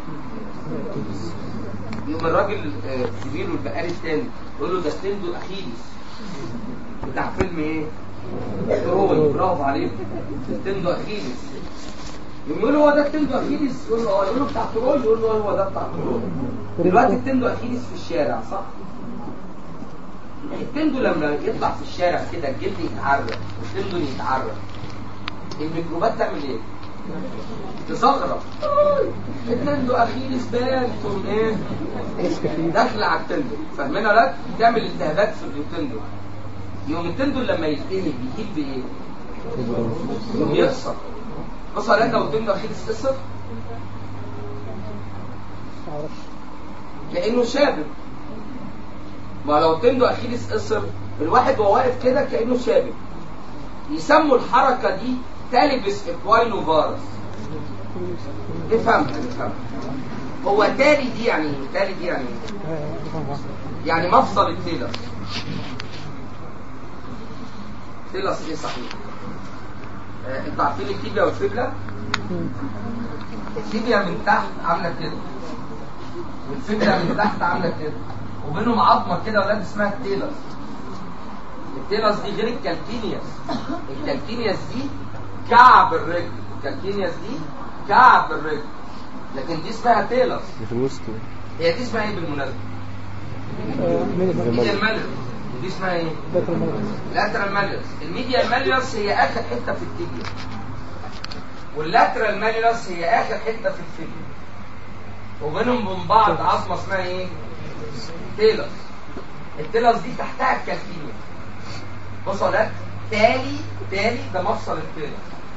يقوم الراجل كبير والبقال التاني يقول له ده تندون اخيليس بتاع فيلم ايه؟ تروي. برافو عليك، تندون اخيليس. يقول له هو ده التندو اخيليس؟ يقول له اه. يقول له بتاع تروي؟ يقول له هو ده بتاع تروي. دلوقتي التندو اخيليس في الشارع صح؟ التندو لما يطلع في الشارع كده الجلد يتعرق والتندون يتعرق، الميكروبات تعمل ايه؟ تصغر. التندو اخيليس بان تقوم ايه؟ داخله على التندو. فاهمين ولا لا؟ تعمل التهابات في التندو. يوم التندو لما يتقلب بيجيب بايه؟ يوم يقصر. بص على لو التندو اخيليس قصر كأنه شابب. ما لو التندو اخيليس قصر الواحد وهو واقف كده كأنه شابب. يسموا الحركة دي تالبس اكواينو فارس. افهم افهم. هو تالي دي يعني ايه؟ تالي دي يعني ايه؟ يعني مفصل التيلس. تيلس ايه صحيح؟ آه، انتوا عارفين التيبيا والفيبلا؟ التيبيا من تحت عامله كده والفيبلا من تحت عامله كده وبينهم عظمه كده ولاد اسمها التيلس. التيلس دي غير الكالكينياس. الكالكينياس دي كعب الرجل، الكالكينياس دي كعب الرجل، لكن دي اسمها تيلس. هي دي اسمها ايه بالمناسبه؟ ميديال ماليوس. دي اسمها ايه؟ لاترال ماليوس. الميديال ماليوس هي اخر حته في التيبيا واللاترال ماليوس هي اخر حته في الفيبيا، وبينهم وبين بعض عظمه اسمها ايه؟ تيلس. التيلس دي تحتها الكالكينيا. بصوا ده تالي تالي ده مفصل التيلس.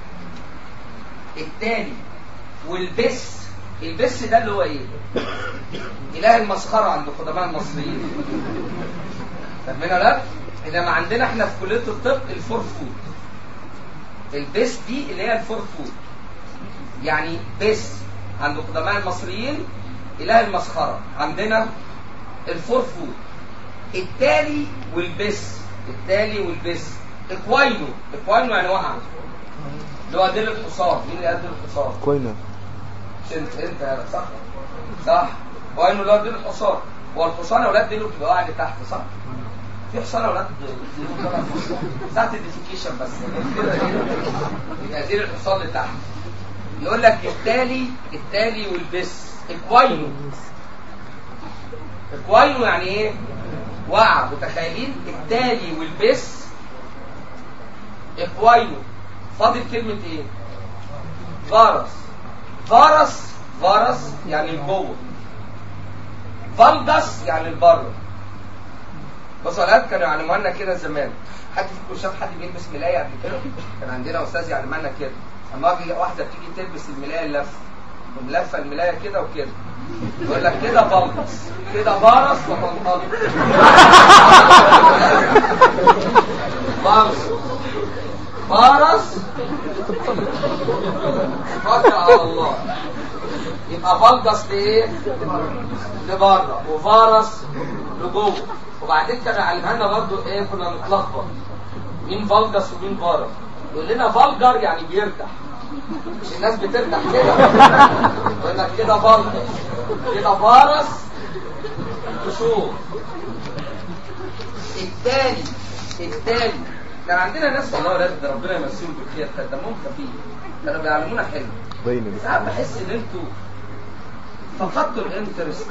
التالي والبس. البس ده اللي هو ايه؟ اله المسخره عند قدماء المصريين. فاهمين ولا لا؟ انما عندنا احنا في كليه الطب الفور فود. البس دي اللي هي الفور فود، يعني بس عند قدماء المصريين اله المسخره، عندنا الفور فود. التالي والبس، التالي والبس. اكواينو، اكواينو يعني وقع، اللي هو ديل الحصان. مين اللي قال ديل الحصان؟ كوينو. انت انت صح صح. اكواينو اللي هو ديل الحصان. هو الحصان يا اولاد ديله بتبقى قاعد لتحت صح؟ في حصان يا اولاد ديله طالع فوق ساعه الديفيكيشن بس كده يبقى ديل الحصان لتحت. يقول لك التالي التالي والبس. اكواينو. اكواينو يعني ايه؟ وقع. متخيلين؟ التالي والبس اكواينو. فاضل كلمة ايه؟ فارس. فارس فارس يعني الجوه. فالدس يعني البره. بصوا الآن كانوا يعلموا لنا كده زمان. حد فيكم شاف حد بيلبس ملاية قبل كده؟ كان عندنا أستاذ يعلمنا لنا كده. اما واحدة بتيجي تلبس الملاية اللفة وملفة الملاية كده وكده، يقول لك كده فالدس، كده فارس وفنطلق. فارس فارس توكل على الله. يبقى فالدس لايه؟ لبره، وفارس لجوه. وبعدين كانوا يعلمها لنا برضه ايه؟ كنا نتلخبط مين فالدس ومين فارس. يقول لنا فالجر يعني بيرتاح، مش الناس بترتاح كده، يقول لك كده فالجر، كده فارس قشور. التاني التاني كان عندنا ناس والله يا ولاد ربنا يمسيهم بالخير، كان دمهم خفيف، كانوا بيعلمونا حلو. ساعات بحس ان انتوا فقدتوا الانترست.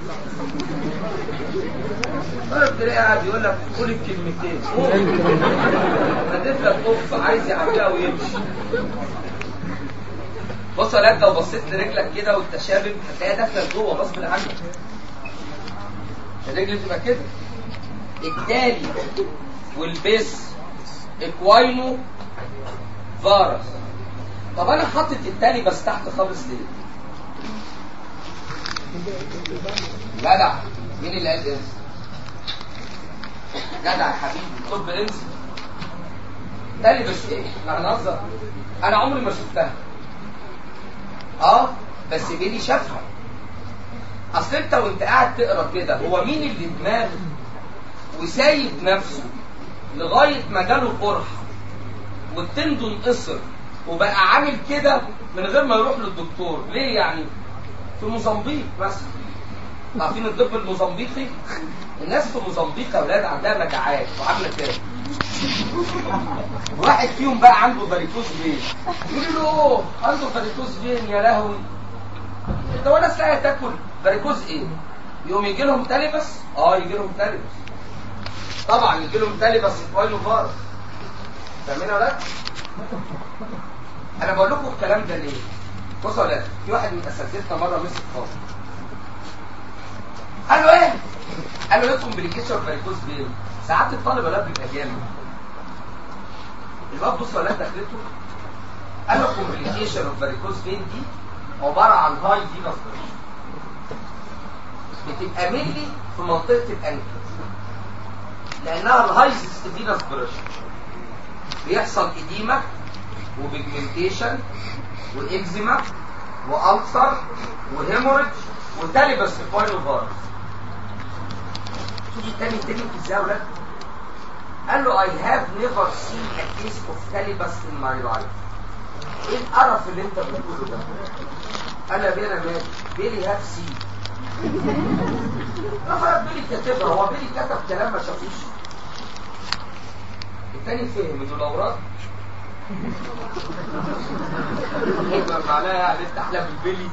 طالب تلاقي قاعد يقول لك قول الكلمتين، هتفلت قف عايز يعديها ويمشي. بص يا ولاد، لو بصيت لرجلك كده وانت شابك هتلاقيها داخله جوه غصب عنك، الرجل تبقى كده. التالي والبيس اكواينو فارس. طب انا حاطط التالي بس تحت خالص ليه؟ جدع، مين اللي قال انس؟ جدع يا حبيبي، طب انس تالي بس ايه؟ ما هنهزر، انا عمري ما شفتها. اه بس بيلي شافها. اصل انت وانت قاعد تقرا كده، هو مين اللي دماغه وسايب نفسه لغايه ما جاله قرحه والتندون قصر وبقى عامل كده من غير ما يروح للدكتور؟ ليه يعني؟ في موزمبيق مثلا، عارفين الطب الموزمبيقي؟ الناس في موزمبيق يا اولاد عندها مجاعات وعامله كده. واحد فيهم بقى عنده فاريكوز فين، يقولوا له اوه عنده فاريكوز فين يا لهوي، انت ولا ساعه تاكل فاريكوز ايه؟ يقوم يجي لهم تاليبس. اه يجي لهم تاليبس طبعا، يجي لهم تاليبس كويلو فارس. فاهمين يا ولاد؟ انا بقول لكم الكلام ده ليه؟ بصوا يا ولاد، في واحد من اساتذتنا مره مسك خالص قال له ايه؟ قال له لكم بالكيتشر فاريكوز فين؟ ساعات الطالب يا ولاد بيبقى جامد. الواد بصوا يا ولاد دخلته قال له كومبليكيشن اوف فاريكوز فين دي عباره عن هاي فينس بريشر، بتبقى ملي في منطقه الانكل لانها الهايست فينس بريشر، بيحصل اديمه وبيجمنتيشن واكزيما والسر وهيموريدج وتاليبس كويلو فارس. شوف التاني تاني ازاي يا ولاد؟ قال له I have never seen a case of talibus in my life. ايه القرف اللي انت بتقوله ده؟ قال له بينا مالي بيلي هاف سي. رفض بيلي كاتبها، هو بيلي كتب كلام ما شافوش. التاني فهم انه لو رد يبقى معناها يعني انت احلى من بيلي.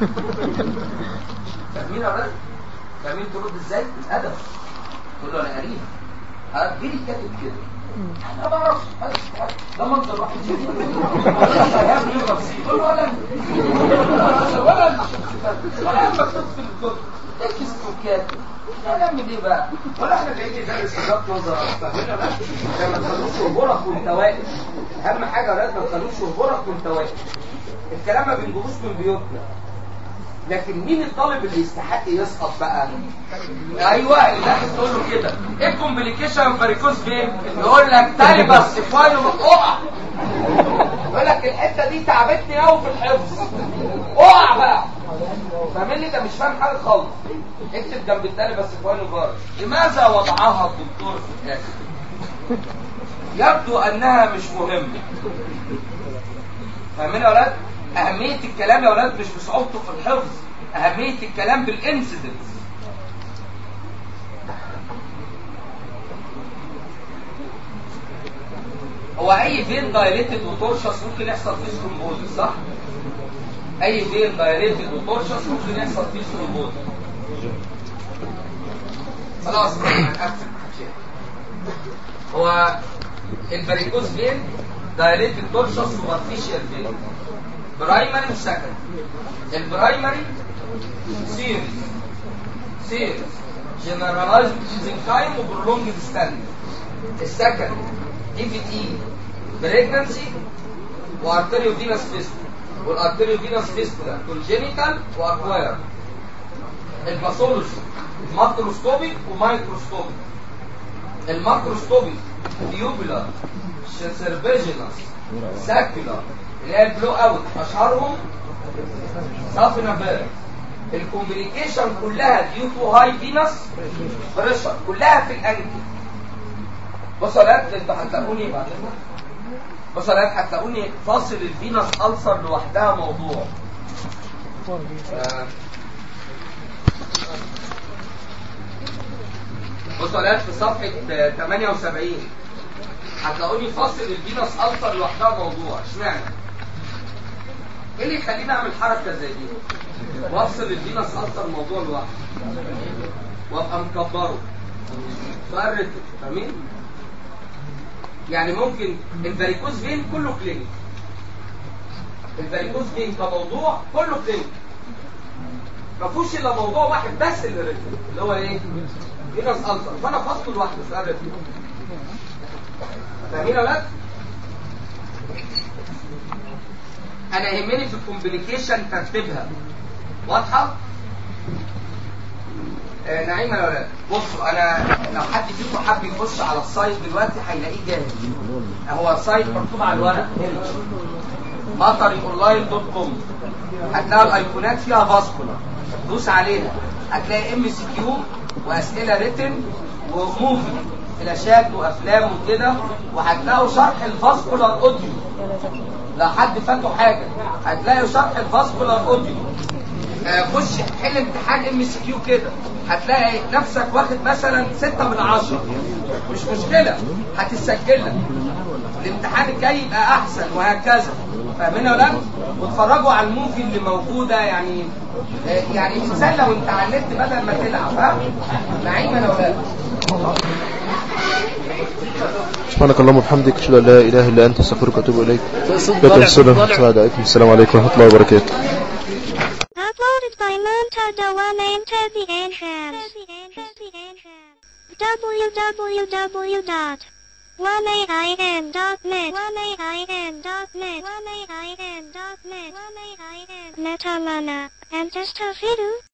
فاهمين يا ولاد؟ فاهمين ترد ازاي؟ الادب. تقول له انا قريب بيلي كاتب كده، انا ما اعرفش ده منظر واحد جديد هيعمل ايه نفسي؟ قول له ولا ولا ولا مكتوب في الكتب تكس وكاتب هنعمل ايه بقى؟ ولا احنا جايين ندرس وجهات نظر؟ فاهمين بقى؟ ما تخلوش شهورك وانت واقف. اهم حاجه يا ولاد ما تخلوش شهورك وانت واقف. الكلام ما بنجيبوش من بيوتنا. لكن مين الطالب اللي يستحق يسقط بقى؟ ايوه اللي داخل تقول له كده ايه الكومبليكيشن فاريكوز فين؟ يقول لك تاليبس كويلو اقع. يقول لك الحته دي تعبتني قوي في الحفظ، اقع بقى. فاهمني؟ انت مش فاهم حاجه خالص. اكتب جنب التاليبس كويلو فارس. لماذا وضعها الدكتور في الاخر؟ يبدو انها مش مهمه. فاهمين يا ولاد؟ أهمية الكلام يا ولاد مش بصعوبته في الحفظ، أهمية الكلام بالإنسيدنس. هو أي فين دايليتد وتورشس ممكن يحصل فيه ثرومبوزس صح؟ أي فين دايليتد وتورشس ممكن يحصل فيه ثرومبوزس. خلاص هنقفل. هو الفاريكوز فين دايليتد تورشس سوبرفيشال فين، برايمري وسكندري. البرايمري سيريز سيريز جنرالايزد تايم وبرولونجد ستاند. السكندري دي في تي بريجنسي وارتريو فينس فيستولا، والارتريو فينس فيستولا كونجينيتال واكواير. الباثولوجي ماكروسكوبيك ومايكروسكوبيك. الماكروسكوبيك تيوبولار سيربيجينس ساكولار اللي هي البلو اوت، اشهرهم صافنا فيرس. الكومبليكيشن كلها ديو تو هاي فينس بريشر، كلها في الانكل. بصوا يا ولاد انتوا هتلاقوني بعد كده بصوا يا ولاد هتلاقوني فاصل الفينس ألسر لوحدها موضوع. آه. بصوا يا ولاد في صفحة ثمانية وسبعين هتلاقوني فاصل الفينس ألسر لوحدها موضوع. اشمعنى؟ ايه اللي يخليني اعمل حركة زي دي؟ وافصل الفينس ألسر موضوع لوحده وابقى مكبره. سؤال رتب، فاهمين؟ يعني ممكن الفاريكوز فين كله كلينيك. الفاريكوز فين كموضوع كله كلينيك. ما فيهوش الا موضوع واحد بس اللي رتب اللي هو ايه؟ فينس ألسر، فانا فاصله لوحده. سؤال رتب. فاهمين يا ولاد؟ انا يهمني في الكومبليكيشن ترتيبها. واضحه؟ آه نعيمه يا ولاد. بصوا انا لو حد فيكم حب يخش على السايت دلوقتي هيلاقيه جاهز. هو سايت مكتوب على الورق مطري اونلاين دوت كوم. هتلاقوا الايقونات فيها فاسكولار، دوس عليها هتلاقي ام سي كيو واسئله ريتن وموفي فلاشات وافلام وكده، وهتلاقوا شرح الفاسكولار اوديو. لو حد فاته حاجه هتلاقوا شرح الفاسكولار اوديو. آه خش حل امتحان ام سي كيو كده هتلاقي نفسك واخد مثلا ستة من عشرة. مش مشكله هتسجل لك الامتحان الجاي يبقى احسن وهكذا. فاهمين يا ولاد؟ واتفرجوا على الموفي اللي موجوده يعني آه يعني تتسلى وانت على النت بدل ما تلعب. ها نعيم يا ولاد. سبحانك اللهم وبحمدك اشهد ان لا اله الا انت استغفرك واتوب اليك. لا تنسونا السلام عليكم ورحمه الله وبركاته. Uploaded by Monta Dawana into the enhance. w w w dot one a i n dot net one a i n dot net one a i n dot net Netamana and Testafidu.